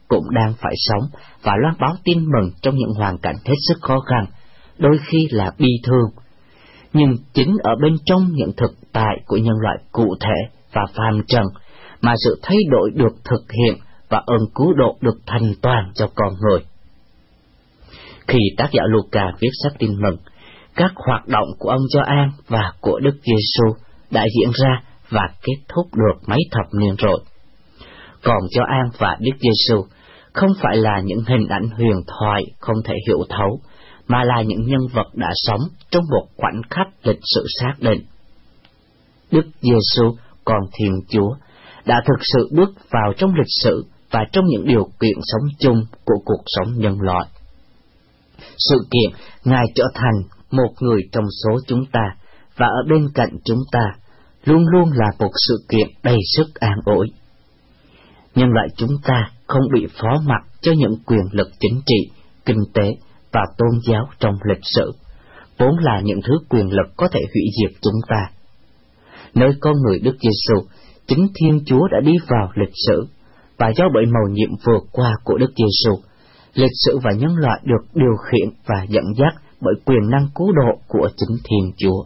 cũng đang phải sống và loan báo tin mừng trong những hoàn cảnh hết sức khó khăn, đôi khi là bi thương. Nhưng chính ở bên trong những thực tại của nhân loại cụ thể và phàm trần mà sự thay đổi được thực hiện và ơn cứu độ được thành toàn cho con người. Khi tác giả Luca viết sách tin mừng, các hoạt động của ông Gioan và của Đức Giêsu đã diễn ra và kết thúc được mấy thập niên rồi. Còn Gioan và Đức Giêsu không phải là những hình ảnh huyền thoại không thể hiểu thấu, mà là những nhân vật đã sống trong một khoảnh khắc lịch sử xác định. Đức Giêsu, con Thiên Chúa, đã thực sự bước vào trong lịch sử và trong những điều kiện sống chung của cuộc sống nhân loại. Sự kiện Ngài trở thành một người trong số chúng ta và ở bên cạnh chúng ta luôn luôn là một sự kiện đầy sức an ủi. Nhân loại chúng ta không bị phó mặc cho những quyền lực chính trị, kinh tế và tôn giáo trong lịch sử, vốn là những thứ quyền lực có thể hủy diệt chúng ta. Nơi con người Đức Giêsu, chính Thiên Chúa đã đi vào lịch sử, và do bởi mầu nhiệm vừa qua của Đức Giêsu, lịch sử và nhân loại được điều khiển và dẫn dắt bởi quyền năng cứu độ của chính Thiên Chúa.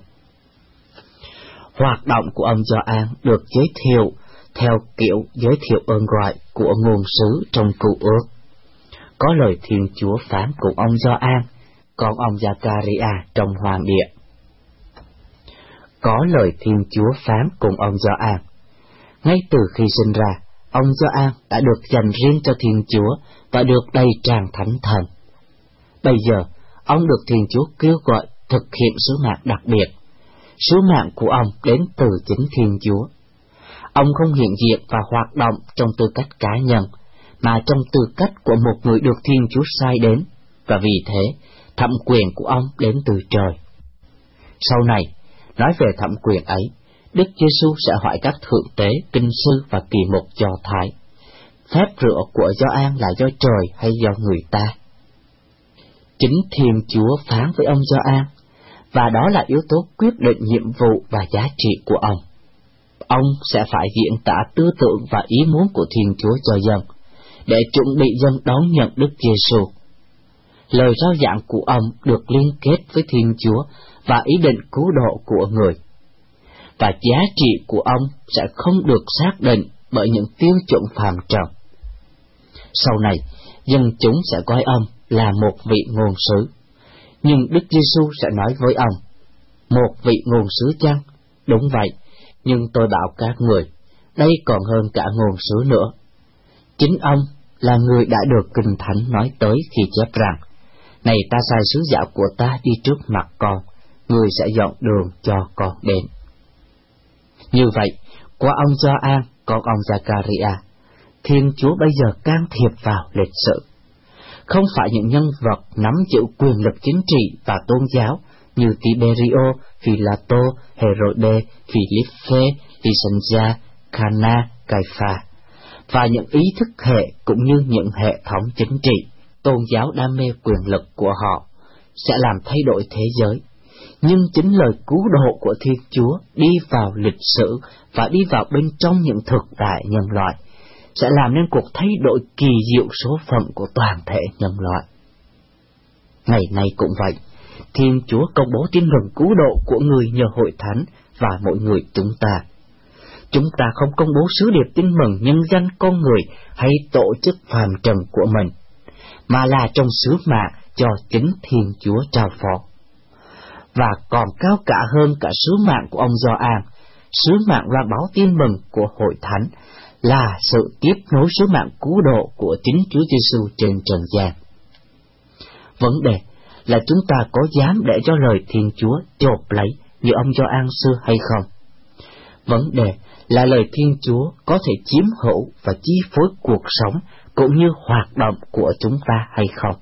Hoạt động của ông Gioan được giới thiệu theo kiểu giới thiệu ơn gọi của ngôn sứ trong Cựu Ước. Có lời Thiên Chúa phán cùng ông Gioan, còn ông Giacaria trong Hoàng Địa. Có lời Thiên Chúa phán cùng ông Gioan. Ngay từ khi sinh ra, ông Gioan đã được dành riêng cho Thiên Chúa và được đầy tràn Thánh Thần. Bây giờ, ông được Thiên Chúa kêu gọi thực hiện sứ mạng đặc biệt. Sứ mạng của ông đến từ chính Thiên Chúa. Ông không hiện diện và hoạt động trong tư cách cá nhân, mà trong tư cách của một người được Thiên Chúa sai đến, và vì thế, thẩm quyền của ông đến từ trời. Sau này, nói về thẩm quyền ấy, Đức Giêsu sẽ hỏi các thượng tế, kinh sư và kỳ mục Do Thái. Phép rửa của Gioan là do trời hay do người ta? Chính Thiên Chúa phán với ông Gioan, và đó là yếu tố quyết định nhiệm vụ và giá trị của ông. Ông sẽ phải diễn tả tư tưởng và ý muốn của Thiên Chúa cho dân, để chuẩn bị dân đón nhận Đức Giêsu. Lời rao giảng của ông được liên kết với Thiên Chúa và ý định cứu độ của người. Và giá trị của ông sẽ không được xác định bởi những tiêu chuẩn phàm trần. Sau này, dân chúng sẽ coi ông là một vị ngôn sứ. Nhưng Đức Giêsu sẽ nói với ông, một vị ngôn sứ chăng? Đúng vậy, nhưng tôi bảo các người, đây còn hơn cả ngôn sứ nữa. Chính ông là người đã được Kinh Thánh nói tới khi chép rằng, này ta sai sứ giả của ta đi trước mặt con, người sẽ dọn đường cho con đến. Như vậy, qua ông Gioan, con ông Giacaria, Thiên Chúa bây giờ can thiệp vào lịch sử. Không phải những nhân vật nắm giữ quyền lực chính trị và tôn giáo như Tiberio, Philato, Herode, Philippe, Lysander, Cana, Caiphas, và những ý thức hệ cũng như những hệ thống chính trị, tôn giáo đam mê quyền lực của họ sẽ làm thay đổi thế giới. Nhưng chính lời cứu độ của Thiên Chúa đi vào lịch sử và đi vào bên trong những thực tại nhân loại sẽ làm nên cuộc thay đổi kỳ diệu số phận của toàn thể nhân loại. Ngày nay cũng vậy, Thiên Chúa công bố tin mừng cứu độ của người nhờ hội thánh và mỗi người chúng ta. Chúng ta không công bố sứ điệp tin mừng nhân danh con người hay tổ chức phàm trần của mình, mà là trong sứ mạng cho chính Thiên Chúa trao phó. Và còn cao cả hơn cả sứ mạng của ông Gioan, sứ mạng loan báo tin mừng của hội thánh là sự tiếp nối sứ mạng cứu độ của chính Chúa Giêsu trên trần gian. Vấn đề là chúng ta có dám để cho lời Thiên Chúa chộp lấy như ông Gioan xưa hay không? Vấn đề là lời Thiên Chúa có thể chiếm hữu và chi phối cuộc sống cũng như hoạt động của chúng ta hay không?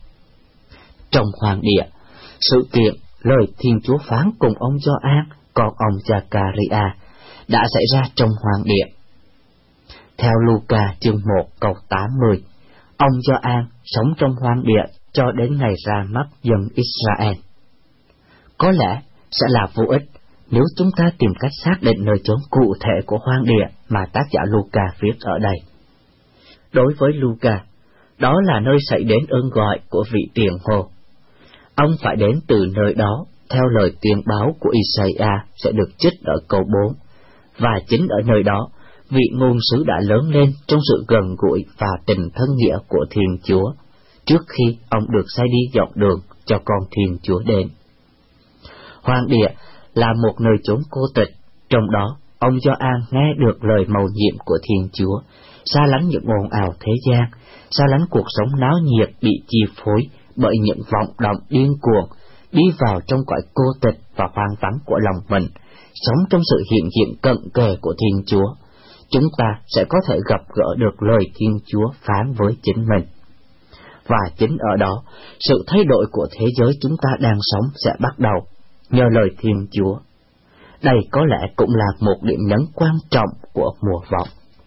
Trong Hoàng Địa, sự kiện lời Thiên Chúa phán cùng ông Gioan, còn ông Giacaria đã xảy ra trong Hoàng Địa. Theo Luca chương 1 câu 80, ông Gioan sống trong Hoàng Địa cho đến ngày ra mắt dân Israel. Có lẽ sẽ là vô ích nếu chúng ta tìm cách xác định nơi chốn cụ thể của Hoàng Địa mà tác giả Luca viết ở đây. Đối với Luca, đó là nơi xảy đến ơn gọi của vị tiền hồ. Ông phải đến từ nơi đó, theo lời tuyên báo của Isaiah sẽ được trích ở câu 4, và chính ở nơi đó, vị ngôn sứ đã lớn lên trong sự gần gũi và tình thân nghĩa của Thiên Chúa, trước khi ông được sai đi dọn đường cho con Thiên Chúa đến. Hoang địa là một nơi chốn cô tịch, trong đó ông Gioan nghe được lời mầu nhiệm của Thiên Chúa, xa lánh những ồn ào thế gian, xa lánh cuộc sống náo nhiệt bị chi phối bởi những vọng động điên cuồng, đi vào trong cõi cô tịch và hoang vắng của lòng mình, sống trong sự hiện diện cận kề của Thiên Chúa. Chúng ta sẽ có thể gặp gỡ được lời Thiên Chúa phán với chính mình. Và chính ở đó, sự thay đổi của thế giới chúng ta đang sống sẽ bắt đầu, nhờ lời Thiên Chúa. Đây có lẽ cũng là một điểm nhấn quan trọng của mùa vọng.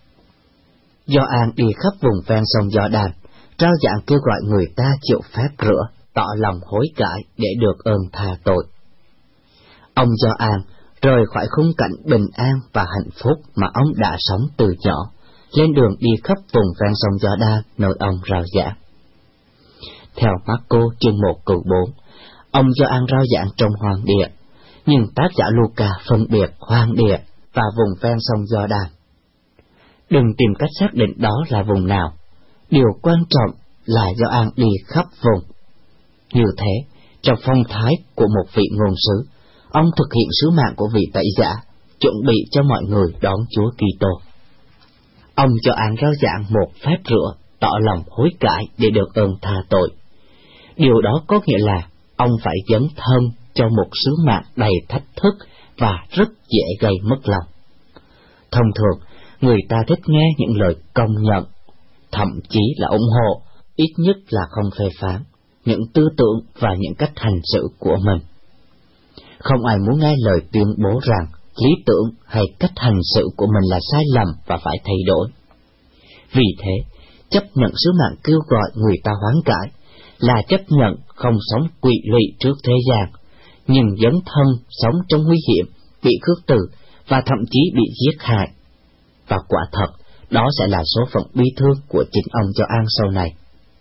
Gioan đi khắp vùng ven sông Giođan, rao giảng kêu gọi người ta chịu phép rửa, tỏ lòng hối cải để được ơn tha tội. Ông Gioan rời khỏi khung cảnh bình an và hạnh phúc mà ông đã sống từ nhỏ, lên đường đi khắp vùng ven sông Giođan nơi ông rao giảng. Theo Marco chương 1 câu 4, ông Gioan rao giảng trong hoang địa, nhưng tác giả Luca phân biệt hoang địa và vùng ven sông Giođan. Đừng tìm cách xác định đó là vùng nào, điều quan trọng là Gioan đi khắp vùng. Như thế, trong phong thái của một vị ngôn sứ, ông thực hiện sứ mạng của vị tẩy giả, chuẩn bị cho mọi người đón Chúa Kitô. Ông Gioan rao giảng một phép rửa, tỏ lòng hối cải để được ơn tha tội. Điều đó có nghĩa là ông phải dấn thân cho một sứ mạng đầy thách thức và rất dễ gây mất lòng. Thông thường, người ta thích nghe những lời công nhận, thậm chí là ủng hộ, ít nhất là không phê phán, những tư tưởng và những cách hành xử của mình. Không ai muốn nghe lời tuyên bố rằng lý tưởng hay cách hành xử của mình là sai lầm và phải thay đổi. Vì thế, chấp nhận sứ mạng kêu gọi người ta hoán cải là chấp nhận không sống quỵ lụy trước thế gian, nhưng dấn thân sống trong nguy hiểm, bị khước từ và thậm chí bị giết hại. Và quả thật, đó sẽ là số phận bi thương của chính ông Gioan sau này.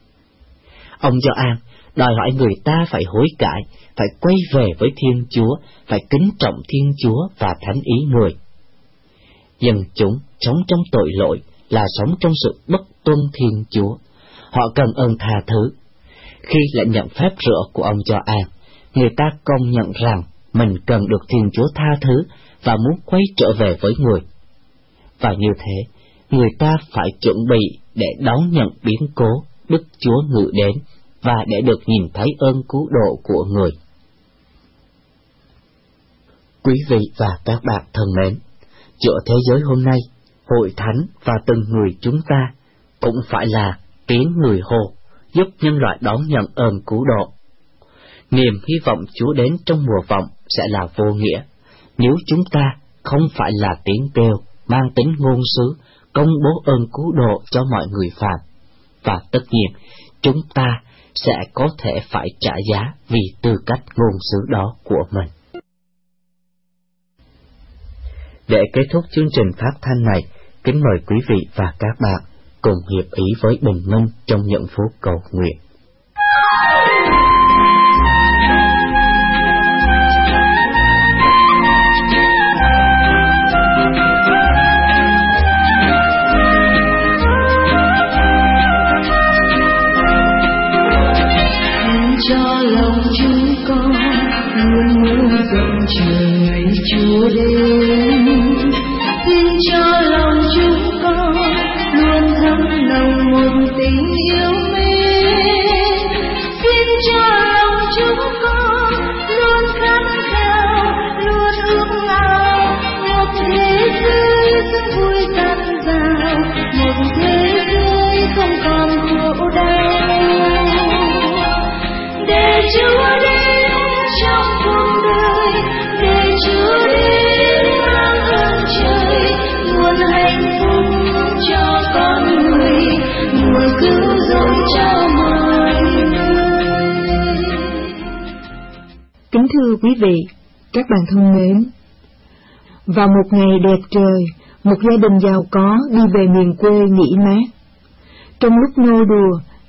Ông Gioan đòi hỏi người ta phải hối cải, phải quay về với Thiên Chúa, phải kính trọng Thiên Chúa và thánh ý người. Dân chúng sống trong tội lỗi là sống trong sự bất tuân Thiên Chúa. Họ cần ơn tha thứ. Khi lại nhận phép rửa của ông Gioan, người ta công nhận rằng mình cần được Thiên Chúa tha thứ và muốn quay trở về với người. Và như thế, người ta phải chuẩn bị để đón nhận biến cố Đức Chúa ngự đến và để được nhìn thấy ơn cứu độ của người. Quý vị và các bạn thân mến, giữa thế giới hôm nay, hội thánh và từng người chúng ta cũng phải là tiếng người hô giúp nhân loại đón nhận ơn cứu độ. Niềm hy vọng Chúa đến trong mùa vọng sẽ là vô nghĩa nếu chúng ta không phải là tiếng kêu mang tính ngôn sứ công bố ơn cứu độ cho mọi người phàm, và tất nhiên chúng ta sẽ có thể phải trả giá vì tư cách ngôn sứ đó của mình. Để kết thúc chương trình phát thanh này, kính mời quý vị và các bạn cùng hiệp ý với Bình Minh trong những phút cầu nguyện. Cho lòng chúng con luôn mơ rộng chờ ngày Chúa đến. Xin cho lòng chúng con luôn thấm nồng một tình yêu mến. Xin cho lòng chúng con luôn khát khao, luôn ước ao một thế giới rất vui tắt vào, một thế giới không còn khổ đau. Để Chúa đến trong cuộc đời, để Chúa đến mang ơn trời, nguồn hạnh phúc cho con người, nguồn cứu rỗi cho mọi người. Kính thưa quý vị, các bạn thân mến, vào một ngày đẹp trời, một gia đình giàu có đi về miền quê nghỉ mát. Trong lúc nô đùa,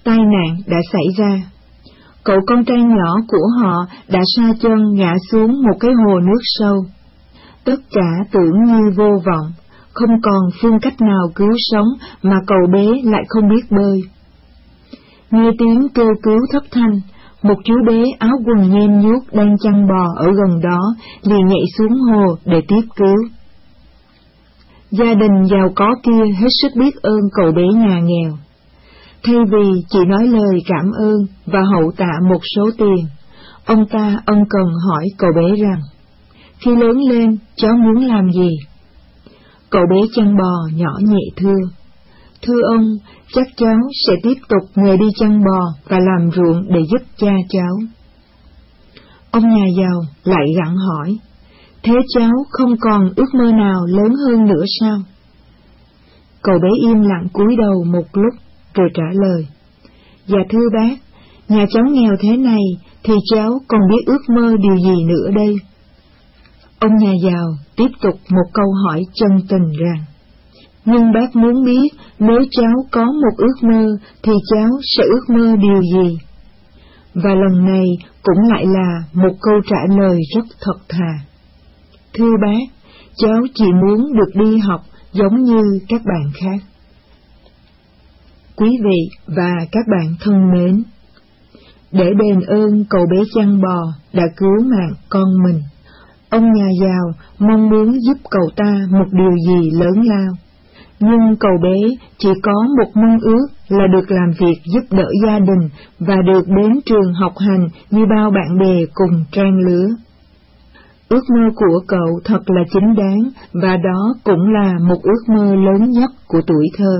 tai nạn đã xảy ra. Cậu con trai nhỏ của họ đã sa chân ngã xuống một cái hồ nước sâu. Tất cả tưởng như vô vọng, không còn phương cách nào cứu sống mà cậu bé lại không biết bơi. Nghe tiếng kêu cứu thất thanh, một chú bé áo quần nhem nhuốc đang chăn bò ở gần đó liền nhảy xuống hồ để tiếp cứu. Gia đình giàu có kia hết sức biết ơn cậu bé nhà nghèo. Thay vì chỉ nói lời cảm ơn và hậu tạ một số tiền, ông ta ân cần hỏi cậu bé rằng, khi lớn lên cháu muốn làm gì? Cậu bé chăn bò nhỏ nhẹ thưa ông, chắc cháu sẽ tiếp tục nghề đi chăn bò và làm ruộng để giúp cha cháu. Ông nhà giàu lại gặng hỏi, thế cháu không còn ước mơ nào lớn hơn nữa sao? Cậu bé im lặng cúi đầu một lúc rồi trả lời, dạ thưa bác, nhà cháu nghèo thế này thì cháu còn biết ước mơ điều gì nữa đây? Ông nhà giàu tiếp tục một câu hỏi chân tình rằng, nhưng bác muốn biết nếu cháu có một ước mơ thì cháu sẽ ước mơ điều gì? Và lần này cũng lại là một câu trả lời rất thật thà. Thưa bác, cháu chỉ muốn được đi học giống như các bạn khác. Quý vị và các bạn thân mến, để đền ơn cậu bé chăn bò đã cứu mạng con mình, ông nhà giàu mong muốn giúp cậu ta một điều gì lớn lao. Nhưng cậu bé chỉ có một mong ước là được làm việc giúp đỡ gia đình và được đến trường học hành như bao bạn bè cùng trang lứa. Ước mơ của cậu thật là chính đáng và đó cũng là một ước mơ lớn nhất của tuổi thơ.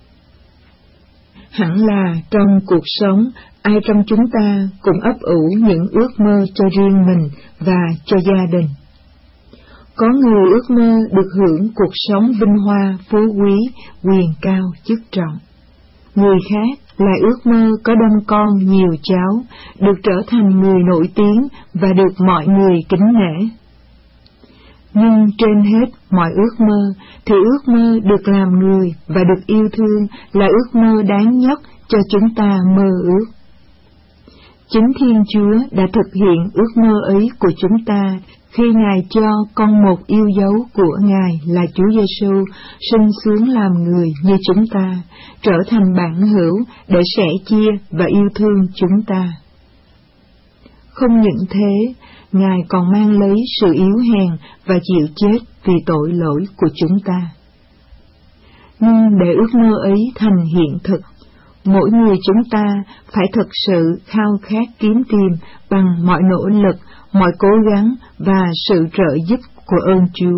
Hẳn là trong cuộc sống, ai trong chúng ta cũng ấp ủ những ước mơ cho riêng mình và cho gia đình. Có người ước mơ được hưởng cuộc sống vinh hoa, phú quý, quyền cao, chức trọng. Người khác lại ước mơ có đông con, nhiều cháu, được trở thành người nổi tiếng và được mọi người kính nể. Nhưng trên hết mọi ước mơ, thì ước mơ được làm người và được yêu thương là ước mơ đáng nhất cho chúng ta mơ ước. Chính Thiên Chúa đã thực hiện ước mơ ấy của chúng ta khi Ngài cho con một yêu dấu của Ngài là Chúa Giêsu sinh xuống làm người như chúng ta, trở thành bản hữu để sẻ chia và yêu thương chúng ta. Không những thế, Ngài còn mang lấy sự yếu hèn và chịu chết vì tội lỗi của chúng ta. Nhưng để ước mơ ấy thành hiện thực, mỗi người chúng ta phải thực sự khao khát kiếm tìm bằng mọi nỗ lực, mọi cố gắng và sự trợ giúp của ơn Chúa.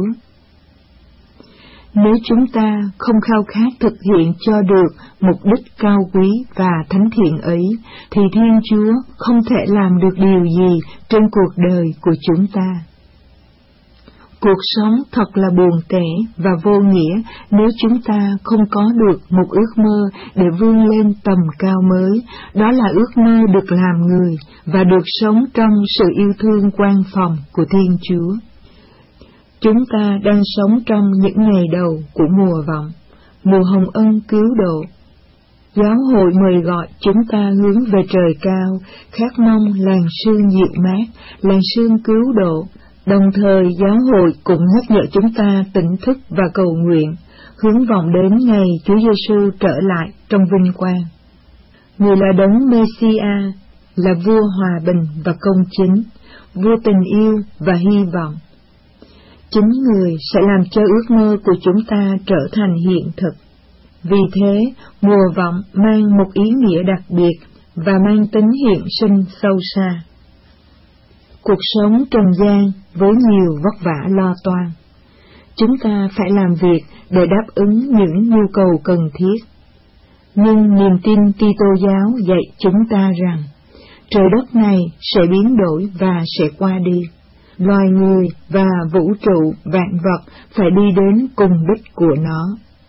Nếu chúng ta không khao khát thực hiện cho được mục đích cao quý và thánh thiện ấy, thì Thiên Chúa không thể làm được điều gì trên cuộc đời của chúng ta. Cuộc sống thật là buồn tẻ và vô nghĩa nếu chúng ta không có được một ước mơ để vươn lên tầm cao mới, đó là ước mơ được làm người và được sống trong sự yêu thương quan phòng của Thiên Chúa. Chúng ta đang sống trong những ngày đầu của mùa vọng, mùa hồng ân cứu độ. Giáo hội mời gọi chúng ta hướng về trời cao, khát mong làn sương dịu mát, làn sương cứu độ. Đồng thời giáo hội cũng nhắc nhở chúng ta tỉnh thức và cầu nguyện, hướng vọng đến ngày Chúa Giêsu trở lại trong vinh quang. Người là đấng Messiah, là vua hòa bình và công chính, vua tình yêu và hy vọng. Chính Người sẽ làm cho ước mơ của chúng ta trở thành hiện thực. Vì thế, mùa vọng mang một ý nghĩa đặc biệt và mang tính hiện sinh sâu xa. Cuộc sống trần gian với nhiều vất vả lo toan, chúng ta phải làm việc để đáp ứng những nhu cầu cần thiết. Nhưng niềm tin Kitô giáo dạy chúng ta rằng trời đất này sẽ biến đổi và sẽ qua đi. Loài người và vũ trụ vạn vật phải đi đến cùng đích của nó.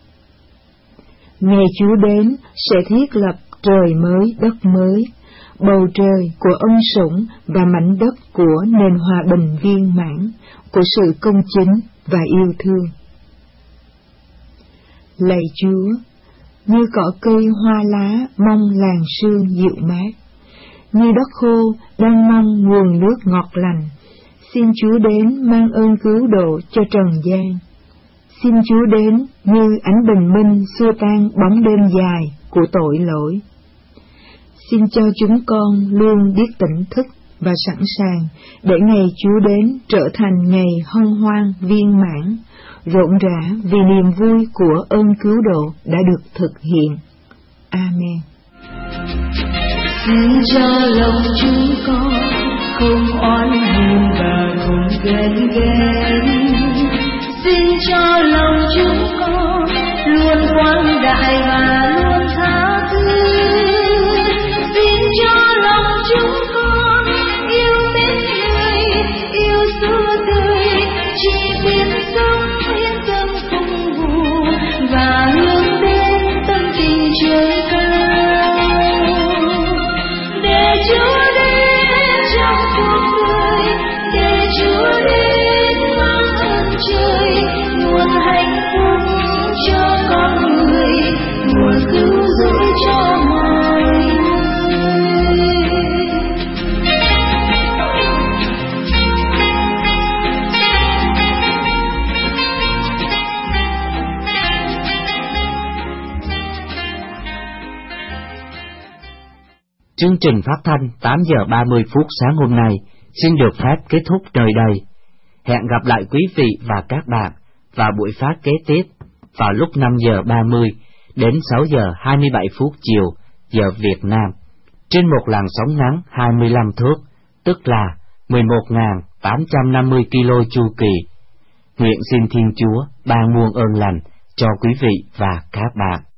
Ngày Chúa đến sẽ thiết lập trời mới đất mới, bầu trời của ân sủng và mảnh đất của nền hòa bình viên mãn, của sự công chính và yêu thương. Lạy Chúa, như cỏ cây hoa lá mong làn sương dịu mát, như đất khô đang mong nguồn nước ngọt lành. Xin Chúa đến mang ơn cứu độ cho trần gian. Xin Chúa đến như ánh bình minh xua tan bóng đêm dài của tội lỗi. Xin cho chúng con luôn biết tỉnh thức và sẵn sàng để ngày Chúa đến trở thành ngày hân hoan viên mãn, rộn rã vì niềm vui của ơn cứu độ đã được thực hiện. Amen. Xin cho lòng chúng con không oán hờn và không ghen ghét. Xin cho lòng chúng con luôn quang đại và luôn tha thứ. Xin cho lòng chúng con yêu mến người, yêu xưa đời, chỉ biết sống yên tâm cùng ngủ và hướng đến tâm tình trời cao. Để Chúa đến trong cuộc đời, để Chúa đến mang ơn trời, nguồn hạnh phúc cho con người, nguồn cứu rỗi cho mọi người. Chương trình phát thanh 8 giờ 30 phút sáng hôm nay xin được phép kết thúc nơi đây. Hẹn gặp lại quý vị và các bạn vào buổi phát kế tiếp vào lúc 5 giờ 30 đến 6 giờ 27 phút chiều giờ Việt Nam trên một làn sóng ngắn 25 thước, tức là 11.850 km chu kỳ. Nguyện xin Thiên Chúa ban muôn ơn lành cho quý vị và các bạn.